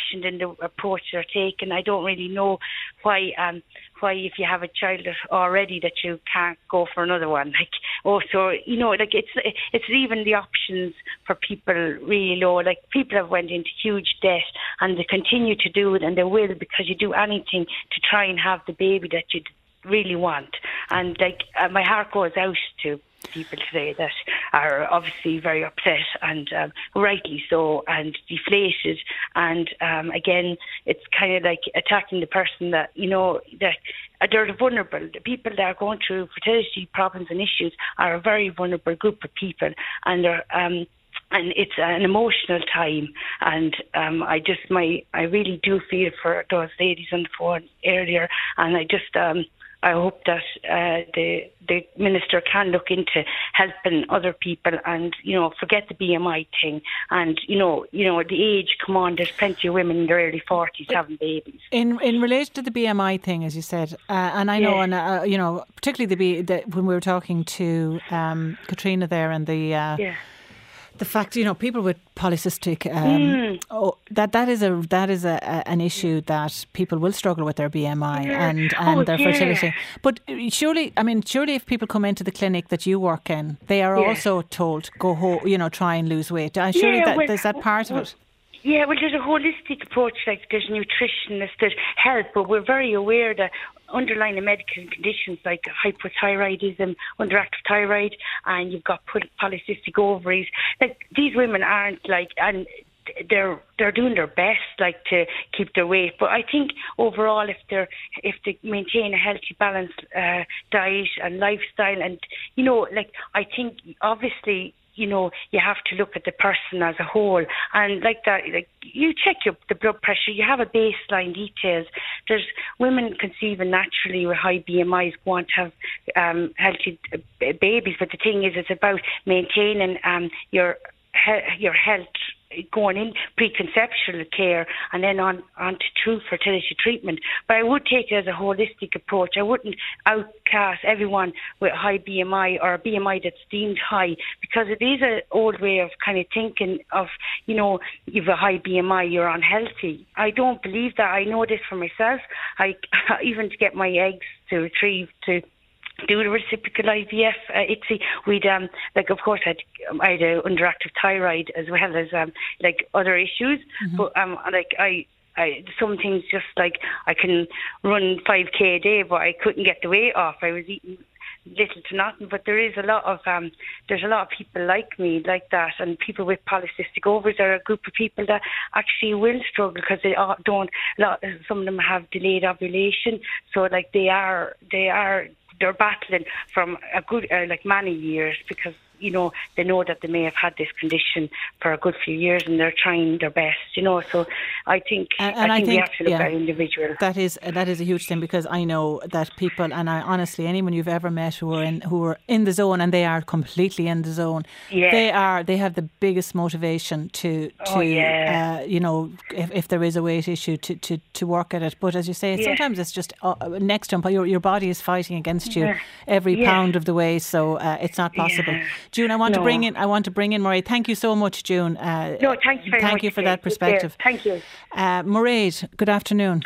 old-fashioned in the approach they're taking. I don't really know why um, why if you have a child already that you can't go for another one. Like also, you know, like it's it's even the options for people really low. Like people have went into huge debt and they continue to do it, and they will, because you do anything to try and have the baby that you really want. And like uh, my heart goes out to people today that are obviously very upset and um, rightly so, and deflated, and um, again it's kind of like attacking the person that, you know, that they're vulnerable. The people that are going through fertility problems and issues are a very vulnerable group of people, and they're um, and it's an emotional time, and um, I just my I really do feel for those ladies on the phone earlier, and I just um, I hope that uh, the the minister can look into helping other people, and, you know, forget the B M I thing, and you know you know the age. Come on, there's plenty of women in their early forties having babies. In in relation to the B M I thing, as you said, uh, and I know, yeah. and uh, you know, particularly the, B, the when we were talking to um, Katrina there, and the. Uh, yeah. The fact, you know, people with polycystic, um, mm. oh, that that is a that is a, a an issue that people will struggle with their B M I yeah. and, and oh, their yeah. fertility. But surely, I mean, surely if people come into the clinic that you work in, they are yeah. also told go home, you know, try and lose weight. And surely yeah, that well, there's that part well, of it. Yeah, well, there's a holistic approach, like there's nutritionists, there's health, but we're very aware that underlying medical conditions like hypothyroidism, underactive thyroid, and you've got polycystic ovaries. Like, these women aren't like, and they're they're doing their best, like, to keep their weight. But I think overall, if they're if they maintain a healthy, balanced uh, diet and lifestyle, and, you know, like, I think obviously, you know, you have to look at the person as a whole, and like that, like, you check your the blood pressure, you have a baseline details. There's women conceiving naturally with high B M Is want to have um, healthy babies, but the thing is, it's about maintaining um, your he- your health going in preconceptual care and then on, on to true fertility treatment. But I would take it as a holistic approach. I wouldn't outcast everyone with high B M I or a B M I that's deemed high, because it is an old way of kind of thinking of, you know, you've a high B M I, you're unhealthy. I don't believe that. I know this for myself. I even to get my eggs to retrieve to do the reciprocal I V F, uh, ICSI, we'd, um, like, of course, I'd, I had a underactive thyroid as well as, um, like, other issues. Mm-hmm. But, um, like, I, I, some things just, like, I can run five K a day, but I couldn't get the weight off. I was eating little to nothing. But there is a lot of, um, there's a lot of people like me, like that, and people with polycystic ovaries are a group of people that actually will struggle because they don't, a lot, some of them have delayed ovulation. So, like, they are, they are, they're battling from a good, uh, like many years, because, you know, they know that they may have had this condition for a good few years and they're trying their best, you know. So I think, and, and I, think I think we have to look yeah, at individuals. That is that is a huge thing, because I know that people, and I honestly, anyone you've ever met who are in who are in the zone, and they are completely in the zone, yeah. they are they have the biggest motivation to to oh, yeah. uh, you know, if, if there is a weight issue, to, to, to work at it. But as you say, yeah. sometimes it's just uh, next to your your body is fighting against you yeah. every yeah. pound of the way, so uh, it's not possible. Yeah. June, I want no. to bring in I want to bring in Mairead. Thank you so much, June. Uh, no, thank you very thank much. you for that perspective. Thank you. Uh, Mairead, good afternoon.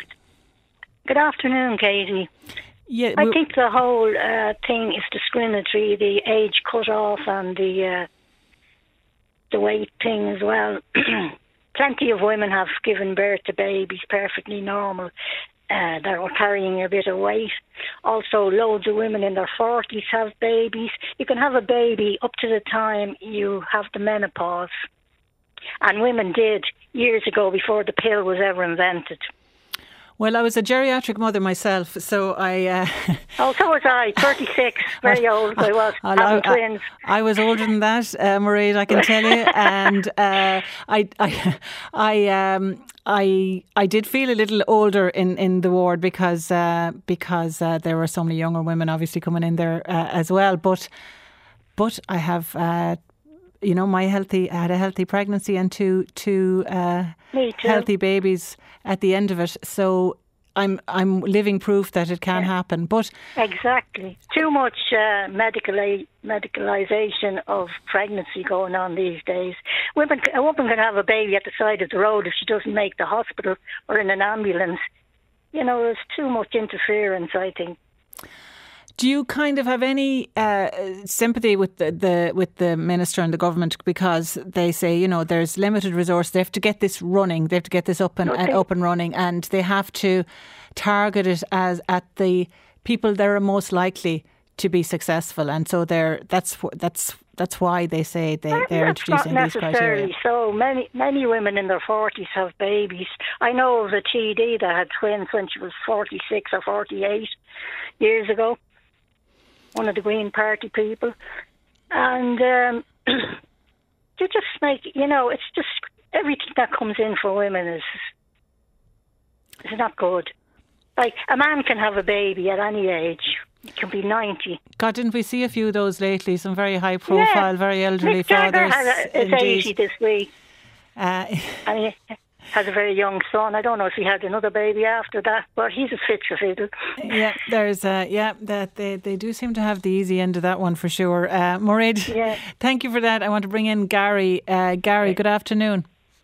Good afternoon, Katie. Yeah, I think the whole uh, thing is discriminatory, the age cut off and the uh, the weight thing as well. Plenty of women have given birth to babies perfectly normal, Uh, that are carrying a bit of weight. Also, loads of women in their forties have babies. You can have a baby up to the time you have the menopause. And women did years ago, before the pill was ever invented. Well, I was a geriatric mother myself, so I... Uh, oh, so was I, thirty-six, very old I was, having I, twins. I, I was older than that, uh, Mairead, I can tell you, and uh, I, I, I, um, I, I did feel a little older in, in the ward, because uh, because uh, there were so many younger women obviously coming in there uh, as well, but but I have... Uh, You know, my healthy, I had a healthy pregnancy and two, two uh, healthy babies at the end of it. So I'm I'm living proof that it can yeah. happen. But exactly, too much uh, medical medicalisation of pregnancy going on these days. Women, a woman can have a baby at the side of the road if she doesn't make the hospital or in an ambulance. You know, there's too much interference, I think. Do you kind of have any uh, sympathy with the, the with the minister and the government, because they say, you know, there's limited resource, they have to get this running, they have to get this up and, and up and running, and they have to target it as at the people that are most likely to be successful, and so they're that's that's that's why they say they they're that's introducing not these criteria. Necessarily so. Many many women in their forties have babies. I know of a T D that had twins when she was forty-six or forty-eight years ago. One of the Green Party people, and um, you just make, you know, it's just everything that comes in for women is is not good. Like, a man can have a baby at any age. He can be ninety. God, didn't we see a few of those lately? Some very high profile, yeah. very elderly Mick Jagger fathers. Has a, is eighty this week. Uh, and he has a very young son. I don't know if he had another baby after that, but he's a fit for fiddle. Yeah, there's uh, yeah, that they, they do seem to have the easy end of that one for sure. Uh, Mairead, yeah. thank you for that. I want to bring in Gary. Uh, Gary, good afternoon.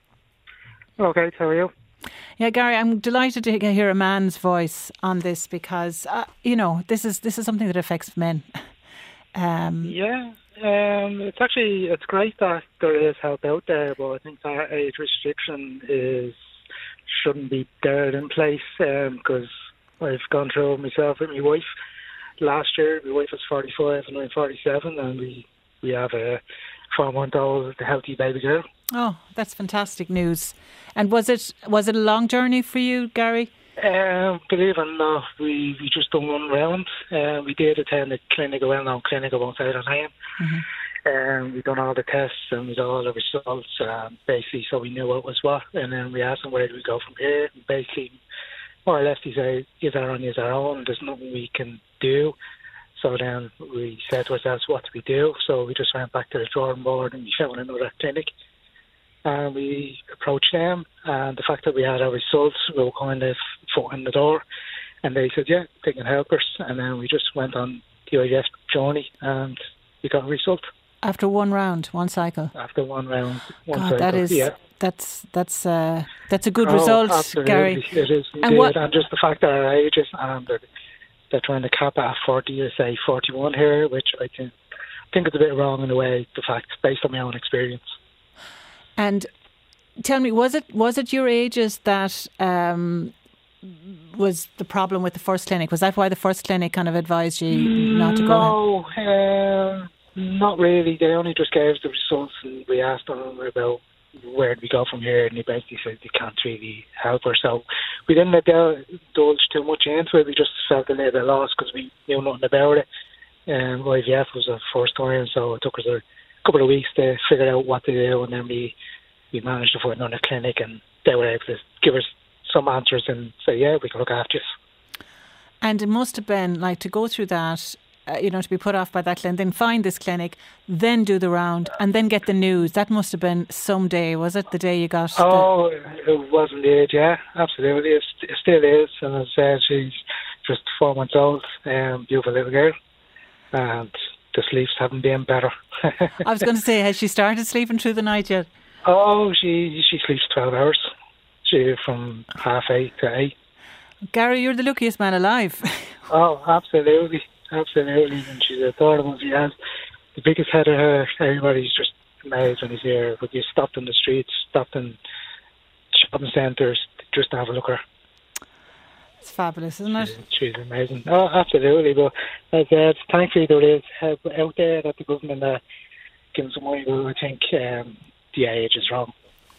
Okay, how are you? Yeah, Gary, I'm delighted to hear a man's voice on this, because uh, you know, this is this is something that affects men. Um, yeah. Um, it's actually, it's great that there is help out there, but I think that age restriction is shouldn't be there in place, because um, I've gone through it myself with my wife. Last year, my wife was forty-five and I'm forty-seven, and we, we have a four-month-old healthy baby girl. Oh, that's fantastic news. And was it was it a long journey for you, Gary? Um, believe it or not, we, we just done one round. Uh, we did attend a clinic, a well-known clinic outside our name. Mm-hmm. Um, we done all the tests and we got all the results, um, basically, so we knew what was what. And then we asked them, where do we go from here? And basically, more or less, he said, is our own, is our own. There's nothing we can do. So then we said to ourselves, what do we do? So we just went back to the drawing board and we found another clinic. And we approached them, and the fact that we had our results, we were kind of foot in the door, and they said, yeah, they can help us. And then we just went on the I V F journey, and we got a result. After one round, one cycle? After one round, one God, cycle, that is, yeah. That's, that's, uh, that's a good oh, result, absolutely. Gary. It is indeed. And, what, and just the fact that our ages, and they're, they're trying to cap it at forty, or say forty-one here, which I think, think it's a bit wrong in a way, the fact, based on my own experience. And tell me, was it was it your ages that um, was the problem with the first clinic? Was that why the first clinic kind of advised you not to go No, um, not really. They only just gave us the results, and we asked them about where do we go from here, and they basically said they can't really help us. So we didn't indulge too much into it. We just felt a little bit lost because we knew nothing about it. Um, I V F was our first time, so it took us a couple of weeks to figure out what to do, and then we we managed to find another clinic, and they were able to give us some answers and say, yeah, we can look after you. And it must have been like to go through that, uh, you know, to be put off by that clinic, then find this clinic, then do the round, and then get the news. That must have been some day, was it? The day you got? Oh, the... it was indeed, yeah, absolutely. It, it still is, and as I said, she's just four months old, um, beautiful little girl, and the sleeps haven't been better. I was going to say, has she started sleeping through the night yet? Oh, she she sleeps twelve hours. She from half eight to eight. Gary, you're the luckiest man alive. Oh, absolutely, absolutely. And she's adorable. She has the biggest head of her. Everybody's just amazed when he's here. But you stopped in the streets, stopped in shopping centres just to have a look at her. It's fabulous, isn't it? She's, she's amazing. Oh, absolutely. But as I said, thankfully there is help out there that the government uh, gives some money. But I think um, the age is wrong.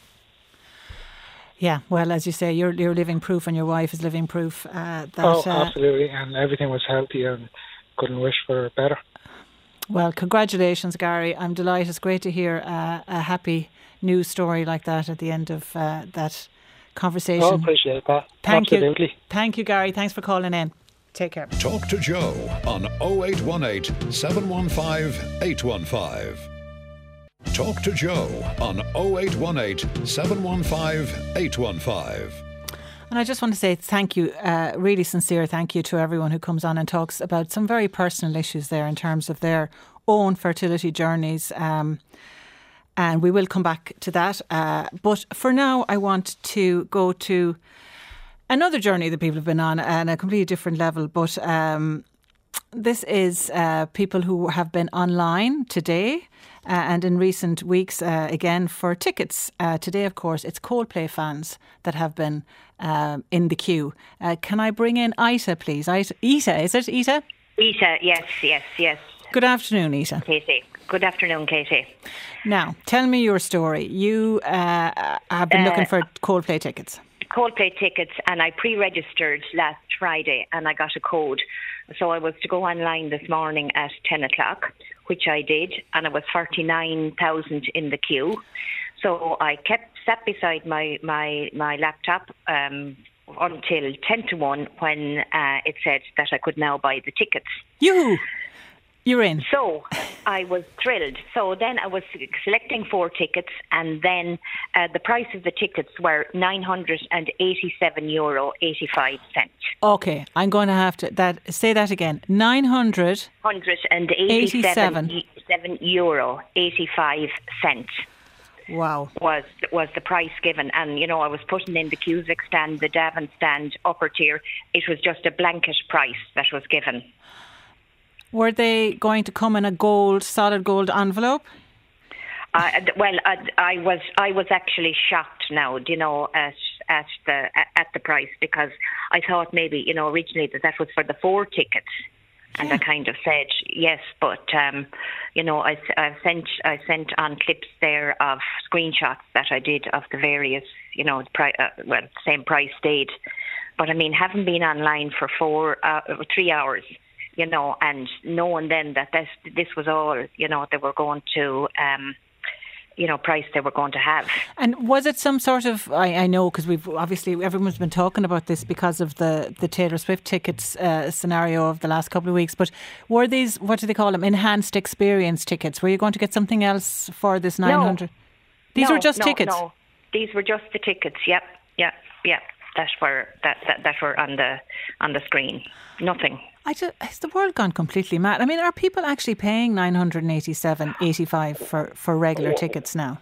Yeah, well, as you say, you're you're living proof, and your wife is living proof. Uh, that, oh, uh, absolutely. And everything was healthy, and couldn't wish for better. Well, congratulations, Gary. I'm delighted. It's great to hear uh, a happy news story like that at the end of uh, that conversation. Oh, appreciate that. Thank Absolutely. you. Thank you, Gary. Thanks for calling in. Take care. Talk to Joe on oh eight one eight, seven one five, eight one five. Talk to Joe on oh eight one eight, seven one five, eight one five. And I just want to say thank you, uh, really sincere thank you to everyone who comes on and talks about some very personal issues there in terms of their own fertility journeys. Um, and we will come back to that. Uh, but for now, I want to go to another journey that people have been on at a completely different level. But um, this is uh, people who have been online today. Uh, and in recent weeks, uh, again, for tickets. Uh, today, of course, it's Coldplay fans that have been uh, in the queue. Uh, can I bring in Ita, please? Ita, Ita, is it Ita? Ita, yes, yes, yes. Good afternoon, Ita. Katie. Good afternoon, Katie. Now, tell me your story. You uh, have been uh, looking for Coldplay tickets. Coldplay tickets, and I pre-registered last Friday, and I got a code. So I was to go online this morning at ten o'clock, which I did, and it was forty-nine thousand in the queue. So I kept sat beside my my my laptop um, until ten to one, when uh, it said that I could now buy the tickets. You, you're in. So I was thrilled. So then I was selecting four tickets, and then uh, the price of the tickets were nine hundred and eighty-seven euro eighty-five cents. Okay, I'm going to have to that say that again. Nine hundred and eighty-seven euro eighty-five cents. Wow, was was the price given, and you know I was putting in the Cusack stand, the Davin stand, upper tier. It was just a blanket price that was given. Were they going to come in a gold, solid gold envelope? Uh, well, I, I was I was actually shocked now, you know, at at the at the price, because I thought maybe, you know, originally that that was for the four tickets, and yeah. I kind of said yes, but um, you know, I, I sent I sent on clips there of screenshots that I did of the various, you know, pri- uh, well, same price stayed, but I mean, having been online for four uh, three hours. You know, and knowing then that this this was all, you know, they were going to, um, you know, price they were going to have. And was it some sort of, I, I know, because we've obviously, everyone's been talking about this because of the, the Taylor Swift tickets uh, scenario of the last couple of weeks, but were these, what do they call them, enhanced experience tickets? Were you going to get something else for this nine hundred? No. These no, were just no, tickets? No, these were just the tickets, yep, yep, yep. That were that, that that were on the on the screen. Nothing. I just, has the world gone completely mad? I mean, are people actually paying nine hundred eighty-seven eighty-five for, for regular tickets now?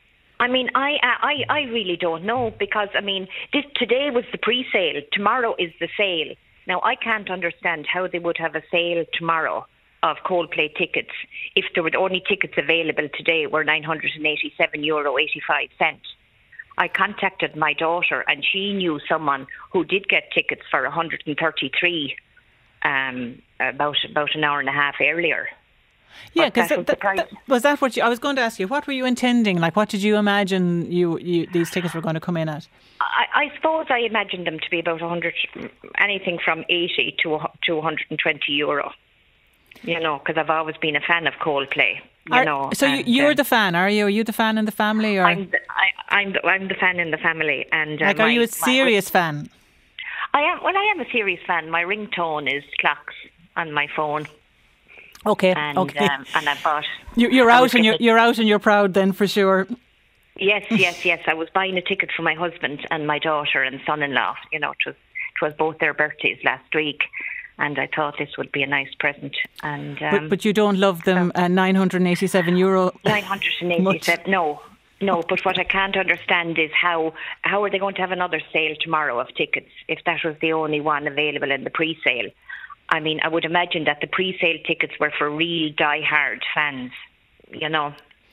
I mean, I I I really don't know, because I mean, this today was the pre-sale. Tomorrow is the sale. Now I can't understand how they would have a sale tomorrow of Coldplay tickets if there were only tickets available today were nine hundred eighty-seven euro eighty-five cents. I contacted my daughter, and she knew someone who did get tickets for one hundred thirty-three um, about about an hour and a half earlier. Yeah, because that, that, that, was that what you? I was going to ask you. What were you intending? Like, what did you imagine you, you these tickets were going to come in at? I, I suppose I imagined them to be about one hundred, anything from eighty to to one hundred twenty euro. You know, because I've always been a fan of Coldplay. You are, know, so and, you're uh, the fan, are you? Are you the fan in the family, or I'm the, I, I'm the, I'm the fan in the family, and uh, like, my, are you a serious my, fan? I am. Well, I am a serious fan. My ringtone is clocks on my phone. Okay, and, okay. Um, and I bought. You, you're out, and you're you're out, and you're proud then, for sure. Yes, yes, yes. I was buying a ticket for my husband and my daughter and son-in-law. You know, it was it was both their birthdays last week. And I thought this would be a nice present. And um, but, but you don't love them uh, nine hundred eighty-seven euro? nine hundred eighty-seven, no. No, but what I can't understand is how how are they going to have another sale tomorrow of tickets if that was the only one available in the pre-sale? I mean, I would imagine that the pre-sale tickets were for real die-hard fans, you know.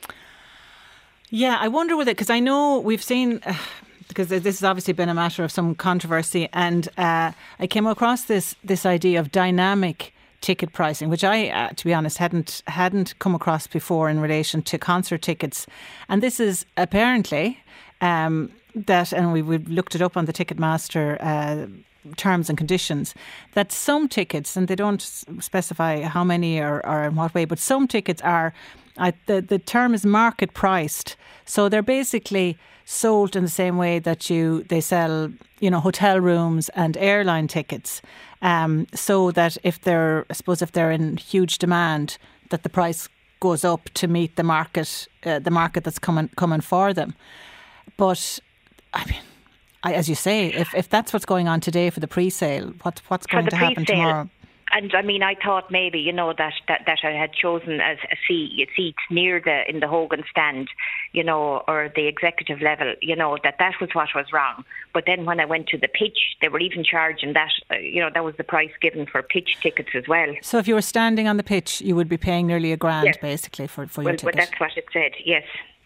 Yeah, I wonder with it, because I know we've seen... Uh, because this has obviously been a matter of some controversy, and uh, I came across this this idea of dynamic ticket pricing, which I, uh, to be honest, hadn't hadn't come across before in relation to concert tickets. And this is apparently um, that, and we we've looked it up on the Ticketmaster uh, terms and conditions, that some tickets, and they don't specify how many or, or in what way, but some tickets are, uh, the the term is market priced, so they're basically sold in the same way that you they sell, you know, hotel rooms and airline tickets, um, so that if they're, I suppose, if they're in huge demand, that the price goes up to meet the market, uh, the market that's coming coming for them. But I mean, I, as you say, if if that's what's going on today for the pre-sale, what, what's going to happen pre-sale. tomorrow? And I mean, I thought maybe, you know, that, that, that I had chosen as a seat, a seat near the in the Hogan stand, you know, or the executive level, you know, that that was what was wrong. But then when I went to the pitch, they were even charging that, uh, you know, that was the price given for pitch tickets as well. So if you were standing on the pitch, you would be paying nearly a grand, yes. basically, for, for well, your ticket. Well, that's what it said, yes.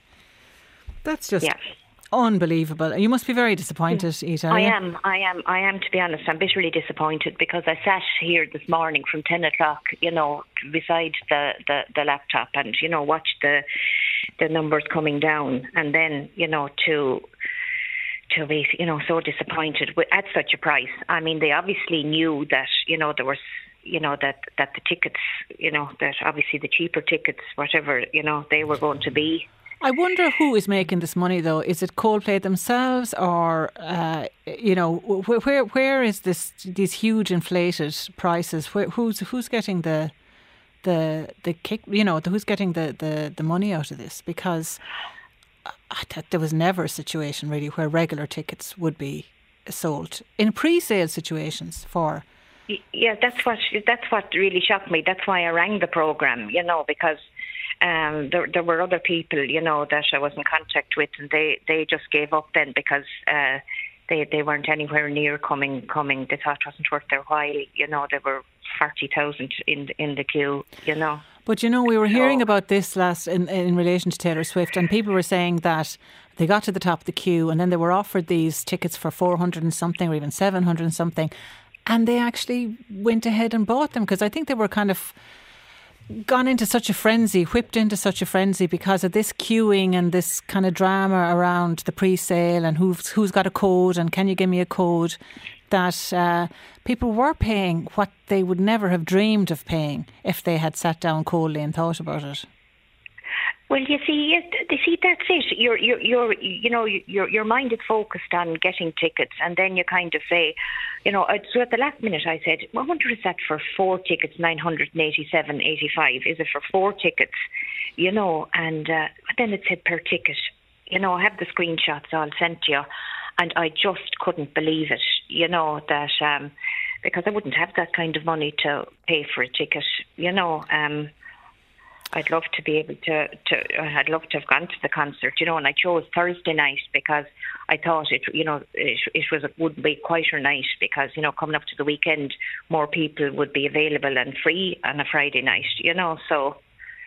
That's just... Yeah. Unbelievable. You must be very disappointed, Ita. I am, I am, I am, to be honest. I'm bitterly disappointed because I sat here this morning from ten o'clock, you know, beside the, the, the laptop and, you know, watched the the numbers coming down, and then, you know, to to be, you know, so disappointed with, at such a price. I mean, they obviously knew that, you know, there was, you know, that, that the tickets, you know, that obviously the cheaper tickets, whatever, you know, they were going to be. I wonder who is making this money, though. Is it Coldplay themselves, or uh, you know, where where where is this these huge inflated prices? Where, who's who's getting the the the kick? You know, the, who's getting the, the, the money out of this? Because I thought there was never a situation really where regular tickets would be sold in pre-sale situations for. Yeah, that's what that's what really shocked me. That's why I rang the programme, you know, because. Um, there, there were other people, you know, that I was in contact with, and they, they just gave up then because uh, they they weren't anywhere near coming. Coming, they thought it wasn't worth their while. You know, there were forty thousand in in the queue. You know. But you know, we were hearing about this last in in relation to Taylor Swift, and people were saying that they got to the top of the queue, and then they were offered these tickets for four hundred and something, or even seven hundred and something, and they actually went ahead and bought them because I think they were kind of. Gone into such a frenzy, whipped into such a frenzy because of this queuing and this kind of drama around the pre-sale and who's who's got a code and can you give me a code, that uh, people were paying what they would never have dreamed of paying if they had sat down coldly and thought about it. Well, you see, you see, that's it. You're, you're, you're, you know, your your mind is focused on getting tickets, and then you kind of say, you know, so at the last minute I said, well, I wonder is that for four tickets, nine hundred and eighty-seven eighty-five? Is it for four tickets? You know, and uh, then it said per ticket. You know, I have the screenshots all sent to you, and I just couldn't believe it. You know that um, because I wouldn't have that kind of money to pay for a ticket. You know. Um, I'd love to be able to, to, I'd love to have gone to the concert, you know, and I chose Thursday night because I thought it, you know, it, it was a, would be quieter night because, you know, coming up to the weekend, more people would be available and free on a Friday night, you know, so.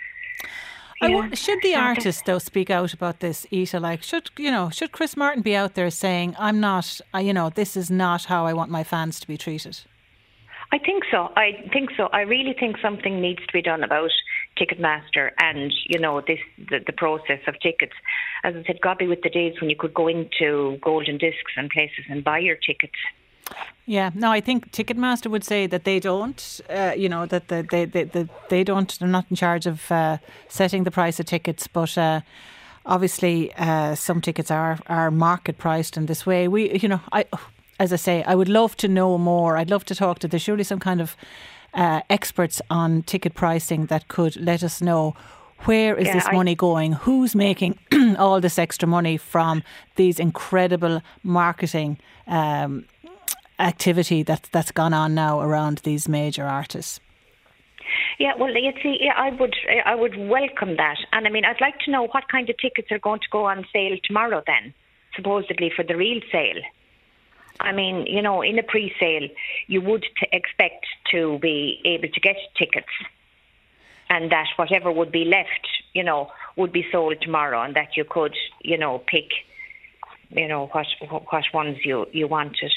I want, should the artist, though, speak out about this, Ita? Like, should, you know, should Chris Martin be out there saying, I'm not, uh, you know, this is not how I want my fans to be treated? I think so. I think so. I really think something needs to be done about Ticketmaster and, you know, this the, the process of tickets. As I said, God be with the days when you could go into Golden Discs and places and buy your tickets. Yeah, no, I think Ticketmaster would say that they don't, uh, you know, that the, they, they, they, they don't, they're not in charge of uh, setting the price of tickets, but uh, obviously uh, some tickets are, are market priced in this way. We, you know, I... As I say, I would love to know more. I'd love to talk to, there's surely some kind of uh, experts on ticket pricing that could let us know where is yeah, this I... money going, who's making all this extra money from these incredible marketing um, activity that, that's gone on now around these major artists. Yeah, well, you see, yeah, I would, I would welcome that. And I mean, I'd like to know what kind of tickets are going to go on sale tomorrow then, supposedly for the real sale. I mean, you know, in a pre-sale, you would t- expect to be able to get tickets and that whatever would be left, you know, would be sold tomorrow and that you could, you know, pick, you know, what what ones you, you wanted.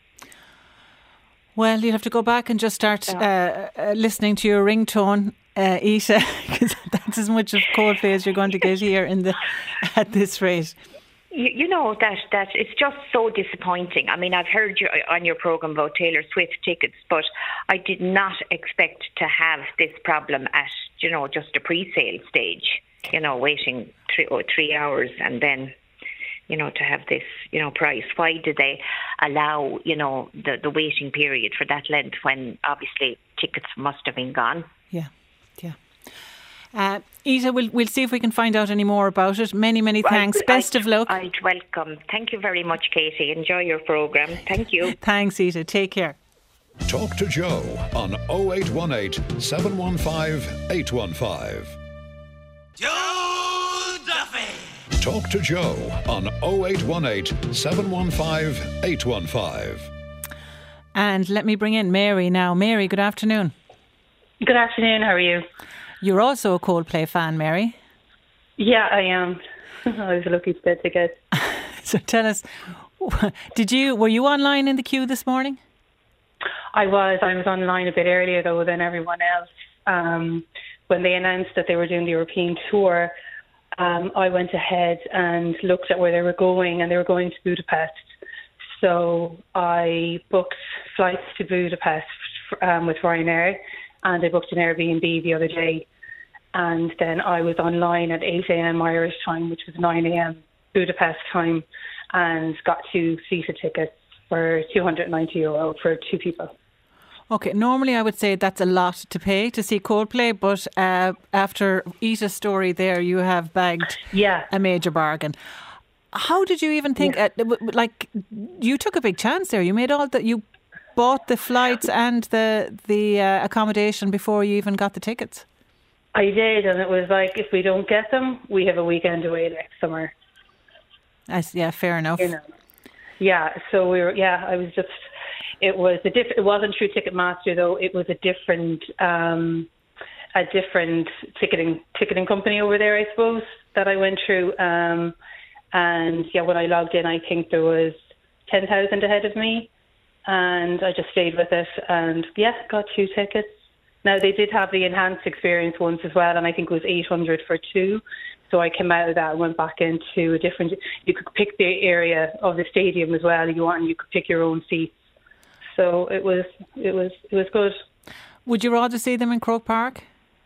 Well, you'll have to go back and just start uh, uh, listening to your ringtone, uh, Ita, because that's as much of Coldplay as you're going to get here in the at this rate. You, you know, that, that it's just so disappointing. I mean, I've heard you on your programme about Taylor Swift tickets, but I did not expect to have this problem at, you know, just a pre-sale stage, you know, waiting three, or three hours and then, you know, to have this, you know, price. Why did they allow, you know, the, the waiting period for that length when obviously tickets must have been gone? Yeah, yeah. Uh, Ita, we'll, we'll see if we can find out any more about it. Many, many thanks. I'd, Best I'd, of luck. I'd welcome. Thank you very much, Katie. Enjoy your programme. Thank you. Thanks, Ita. Take care. Talk to Joe on oh eight one eight, seven one five, eight one five. Joe Duffy! Talk to Joe on oh eight one eight, seven one five, eight one five. And let me bring in Mary now. Mary, good afternoon. Good afternoon, how are you? You're also a Coldplay fan, Mary. Yeah, I am. I was lucky to get tickets. So tell us, did you were you online in the queue this morning? I was. I was online a bit earlier though than everyone else. Um, when they announced that they were doing the European tour, um, I went ahead and looked at where they were going, and they were going to Budapest. So I booked flights to Budapest um, with Ryanair, and I booked an Airbnb the other day. And then I was online at eight a.m. Irish time, which was nine a.m. Budapest time, and got two seater tickets for two hundred ninety euro for two people. Okay, normally I would say that's a lot to pay to see Coldplay, but uh, after Ita's story there, you have bagged yeah. a major bargain. How did you even think, yeah. uh, like, you took a big chance there. You made all that, you bought the flights and the, the uh, accommodation before you even got the tickets. I did, and it was like, if we don't get them, we have a weekend away next summer. That's, yeah, fair enough. You know. Yeah, so we were, yeah, I was just, it was a diff- it wasn't through Ticketmaster though, it was a different, um, a different ticketing, ticketing company over there, I suppose, that I went through. Um, and yeah, when I logged in, I think there was ten thousand ahead of me, and I just stayed with it, and yeah, got two tickets. Now, they did have the enhanced experience ones as well, and I think it was eight hundred for two. So I came out of that and went back into a different... You could pick the area of the stadium as well you want, and you could pick your own seats. So it was it was it was good. Would you rather see them in Croke Park?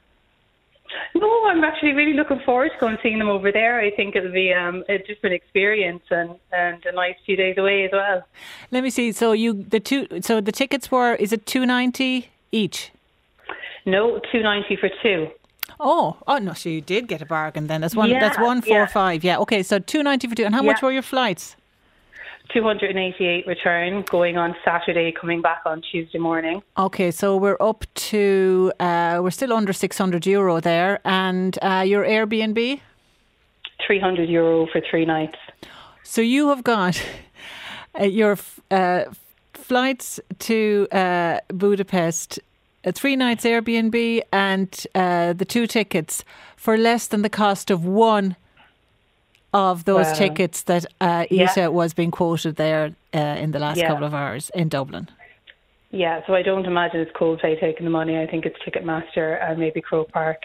No, I'm actually really looking forward to going and seeing them over there. I think it'll be um, a different experience and, and a nice few days away as well. Let me see. So you the two so the tickets were, is it two ninety each? No, two ninety for two. Oh, oh no! So you did get a bargain then. That's one. Yeah, that's one four yeah. five. Yeah. Okay. So two ninety for two. And how Yeah. much were your flights? Two hundred and eighty-eight return, going on Saturday, coming back on Tuesday morning. Okay. So we're up to uh, we're still under six hundred euro there, and uh, your Airbnb three hundred euro for three nights. So you have got uh, your uh, flights to uh, Budapest. Uh, three nights Airbnb and uh, the two tickets for less than the cost of one of those Wow. tickets that uh, Ita Yeah. was being quoted there uh, in the last Yeah. couple of hours in Dublin. Yeah, so I don't imagine it's Coldplay taking the money. I think it's Ticketmaster and maybe Croke Park.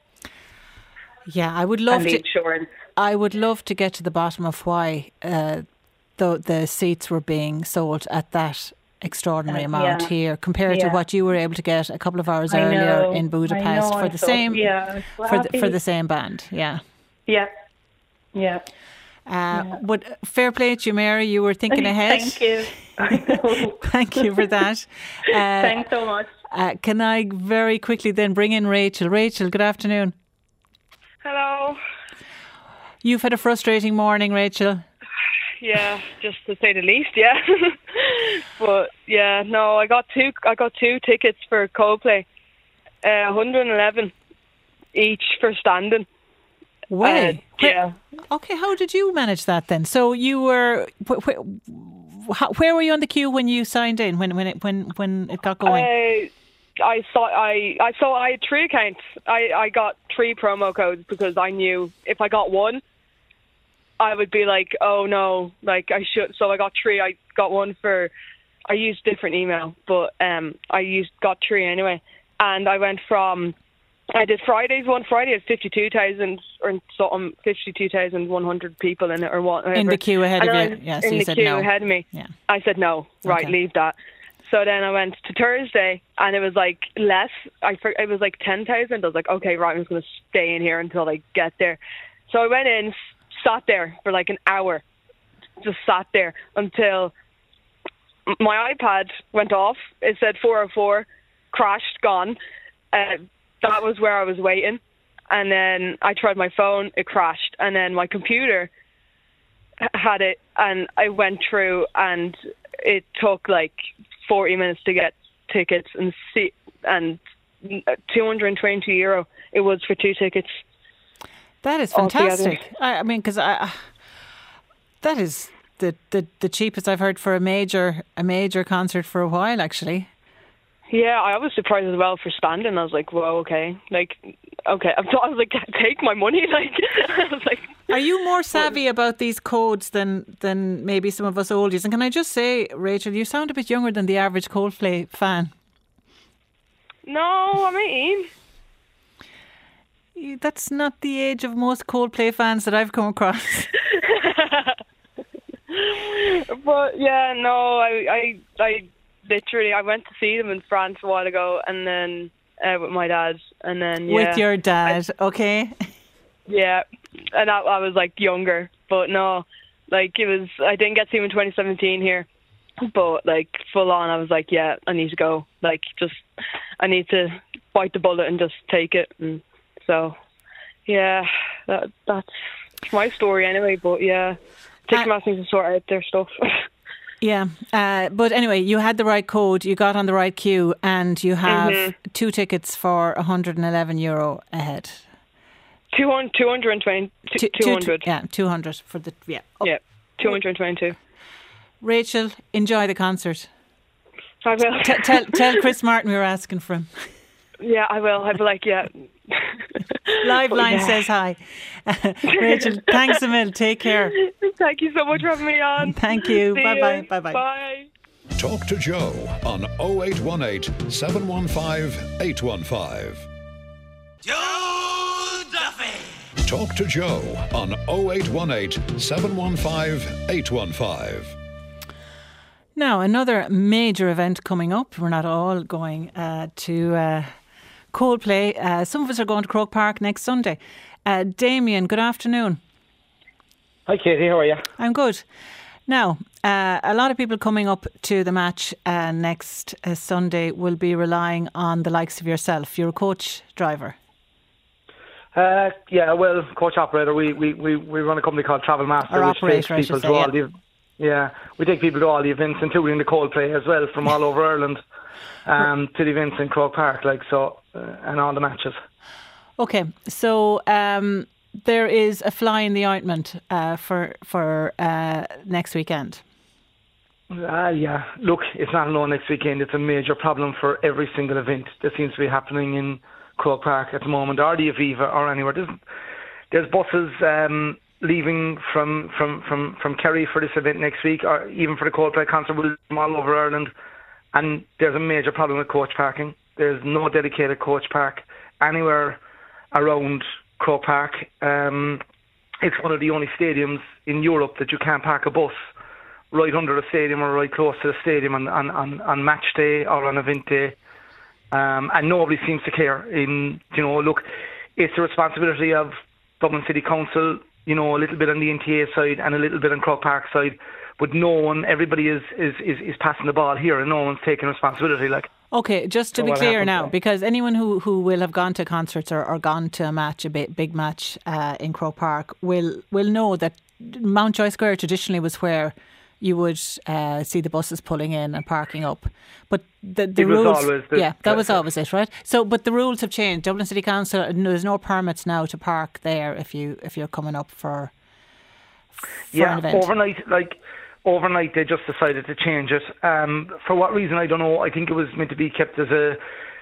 Yeah, I would love and the to. insurance. I would love to get to the bottom of why uh, the the seats were being sold at that extraordinary Uh, amount yeah. here compared Yeah. to what you were able to get a couple of hours I earlier know, in I Budapest know, for I'm the so- same yeah, I'm so for the, for happy. the same band. Yeah. Yeah, yeah. Uh, But fair play to you, Mary. You were thinking ahead. Thank you. I know. Thank you for that. Uh, Thanks so much. uh, can I very quickly then bring in Rachel? Rachel, good afternoon. Hello. You've had a frustrating morning, Rachel. Yeah, just to say the least, yeah. But yeah, no, I got two. I got two tickets for Coldplay, uh, one hundred and eleven each for standing. Way. Uh, yeah. Okay, how did you manage that then? So you were wh- wh- how, where were you on the queue when you signed in? When when it when when it got going? I I saw I I saw I had three accounts. I I got three promo codes because I knew if I got one, I would be like, oh no, like I should. So I got three. I got one for. I used different email, but um, I used got three anyway, and I went from. I did Friday's one. Friday had fifty-two thousand or something, fifty-two thousand one hundred people in it or whatever. In the queue ahead And of I you. was Yeah, so in you the said queue no. ahead of me. Yeah. I said no. Right, Okay. leave that. So then I went to Thursday, and it was like less. I for- it was like ten thousand. I was like, okay, right, I'm just going to stay in here until I get there. So I went in, sat there for like an hour, just sat there until my iPad went off. It said four oh four, crashed, gone. Uh, that was where I was waiting. and then I tried my phone, it crashed, and then my computer had it, and I went through, and it took like forty minutes to get tickets, and see, and two hundred twenty euro it was for two tickets. That is fantastic. I, I mean, because I, that is the, the the cheapest I've heard for a major a major concert for a while, actually. Yeah, I was surprised as well for standing. I was like, "Whoa, okay, like, okay." I thought I was like, "Take my money!" Like, I was like, "Are you more savvy about these codes than than maybe some of us oldies?" And can I just say, Rachel, you sound a bit younger than the average Coldplay fan. No, I'm eighteen. That's not the age of most Coldplay fans that I've come across. But yeah, no, I, I, I literally, I went to see them in France a while ago, and then uh, with my dad, and then yeah, with your dad, I, okay? Yeah, and I, I was like younger, but no, like it was. I didn't get to see him in twenty seventeen here, but like full on, I was like, yeah, I need to go. Like, just, I need to bite the bullet and just take it. And so, yeah, that that's my story anyway. But yeah, Ticketmaster needs to sort out their stuff. Yeah, uh, but anyway, you had the right code, you got on the right queue, and you have mm-hmm. two tickets for one hundred eleven euro ahead. two hundred, two hundred twenty, two, two hundred. Yeah, two hundred for the, yeah. Oh. Yeah, two hundred twenty-two. Rachel, enjoy the concert. I will. T- tell, tell Chris Martin we were asking for him. Yeah, I will. I'll be like, yeah. Live line yeah. says hi. Rachel, thanks a mil. Take care. Thank you so much for having me on. Thank you. See Bye-bye. you. Bye-bye. Bye. Talk to Joe on oh eight one eight, seven one five, eight one five. Joe Duffy. Talk to Joe on oh eight one eight, seven one five, eight one five. Now, another major event coming up. We're not all going uh, to uh, Coldplay. Uh, some of us are going to Croke Park next Sunday. Uh, Damien, good afternoon. Hi, Katie. How are you? I'm good. Now, uh, a lot of people coming up to the match uh, next uh, Sunday will be relying on the likes of yourself. You're a coach driver. Uh, yeah, well, coach operator. We, we, we, we run a company called Travel Master, or which operator, takes people say, to yeah. all the yeah, we take people to all the events, including the Coldplay as well, from all over Ireland, um, to the events in Croke Park, like so, uh, and all the matches. Okay, so um, there is a fly in the ointment uh, for for uh, next weekend. Uh, yeah, look, it's not alone next weekend. It's a major problem for every single event that seems to be happening in Croke Park at the moment, or the Aviva, or anywhere. There's, there's buses um, leaving from, from, from, from Kerry for this event next week, or even for the Coldplay concert from all over Ireland. And there's a major problem with coach parking. There's no dedicated coach park anywhere around Croke Park. Um, it's one of the only stadiums in Europe that you can't park a bus right under the stadium or right close to the stadium on, on, on, on match day or on event day. Um, and nobody seems to care. In you know, look, it's the responsibility of Dublin City Council, you know, a little bit on the N T A side and a little bit on Croke Park side, but no one, everybody is, is, is, is passing the ball here and no one's taking responsibility. Like, okay, just to so be clear happens, now, so. because anyone who, who will have gone to concerts or, or gone to a match, a big, big match uh, in Croke Park, will will know that Mountjoy Square traditionally was where you would uh, see the buses pulling in and parking up. But the, the it was rules, always the, yeah, that was always it, right? So, but the rules have changed. Dublin City Council, there's no permits now to park there if you if you're coming up for, for yeah, an event. overnight, like overnight, they just decided to change it. Um, for what reason, I don't know. I think it was meant to be kept as a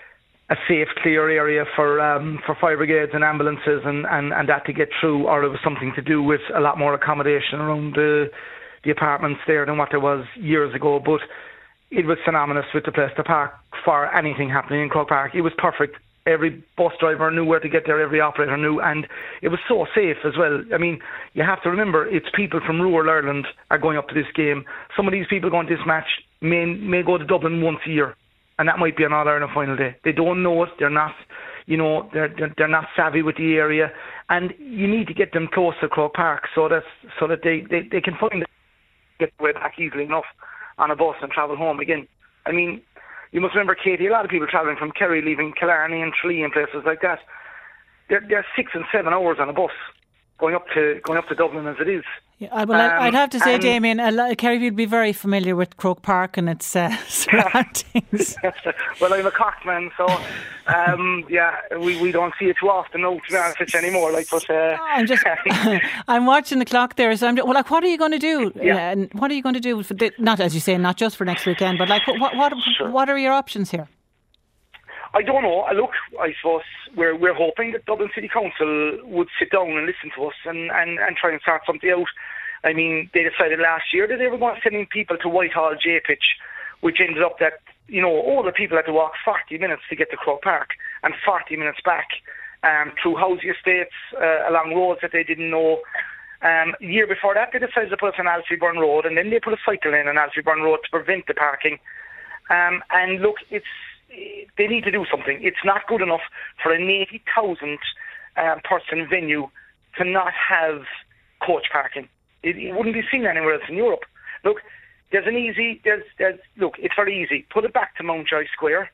a safe, clear area for um, for fire brigades and ambulances and, and, and that to get through, or it was something to do with a lot more accommodation around the the apartments there than what there was years ago. But it was synonymous with the place to park for anything happening in Croke Park. It was perfect. Every bus driver knew where to get there, every operator knew, and it was so safe as well. I mean, you have to remember, it's people from rural Ireland are going up to this game. Some of these people going to this match may may go to Dublin once a year, and that might be an All-Ireland final day. They don't know it, they're not, you know, they're, they're they're not savvy with the area, and you need to get them close to Croke Park so that so that they, they, they can find it, get their way back easily enough on a bus and travel home again. I mean, you must remember, Katie, a lot of people travelling from Kerry, leaving Killarney and Tralee and places like that, they're, they're six and seven hours on a bus going up to going up to Dublin as it is. Yeah, well, um, I'd have to say, Damien, Kerry, you'd be very familiar with Croke Park and its uh, surroundings. Well, I'm a Cork man, so um, yeah, we, we don't see it too often, no, to be honest with you anymore. Like, but uh, I'm just, I'm watching the clock there, so I'm well. Like, what are you going to do? Yeah. Uh, what are you going to do? For the, not as you say, not just for next weekend, but like, what what Sure. what are your options here? I don't know. Look, I suppose we're we're hoping that Dublin City Council would sit down and listen to us and, and, and try and sort something out. I mean, they decided last year that they were going to send people to Whitehall J Pitch, which ended up that, you know, all the people had to walk forty minutes to get to Croke Park and forty minutes back um, through housing estates, uh, along roads that they didn't know. Um, a year before that, they decided to put us on Alfieburn Road, and then they put a cycle lane on Alfieburn Road to prevent the parking. Um, and look, it's they need to do something. It's not good enough for an eighty thousand uh, person venue to not have coach parking. It, it wouldn't be seen anywhere else in Europe. Look, there's an easy, there's, there's, look, it's very easy. Put it back to Mountjoy Square,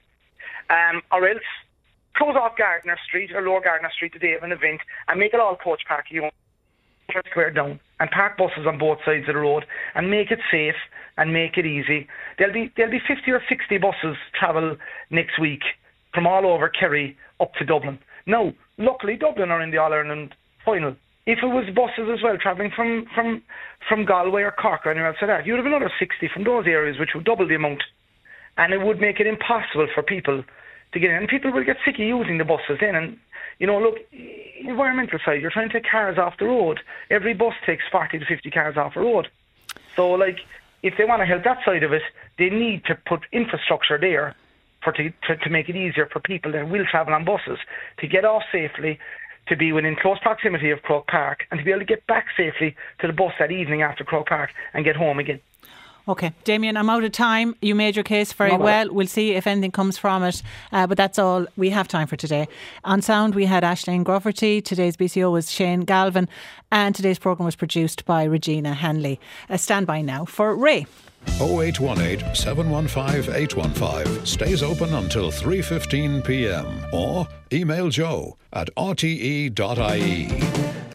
um, or else close off Gardner Street or Lower Gardner Street the day of an event and make it all coach parking. You know, Mountjoy Square down and park buses on both sides of the road and make it safe and make it easy. There'll be there'll be fifty or sixty buses travel next week from all over Kerry up to Dublin. Now, luckily Dublin are in the All Ireland final. If it was buses as well travelling from, from, from Galway or Cork or anywhere else like that, you'd have another sixty from those areas, which would double the amount. And it would make it impossible for people to get in. And people will get sick of using the buses then. And, you know, look, environmental side, you're trying to take cars off the road. Every bus takes forty to fifty cars off the road. So, like, if they want to help that side of it, they need to put infrastructure there for to, to, to make it easier for people that will travel on buses to get off safely, to be within close proximity of Croke Park, and to be able to get back safely to the bus that evening after Croke Park and get home again. Okay, Damien, I'm out of time. You made your case very No, well. We'll see if anything comes from it. Uh, but that's all we have time for today. On sound, we had Aisling Groverty. Today's B C O was Shane Galvin. And today's programme was produced by Regina Hanley. Uh, stand by now for Ray. oh eight one eight, seven one five, eight one five stays open until three fifteen p m or email joe at r t e dot i e.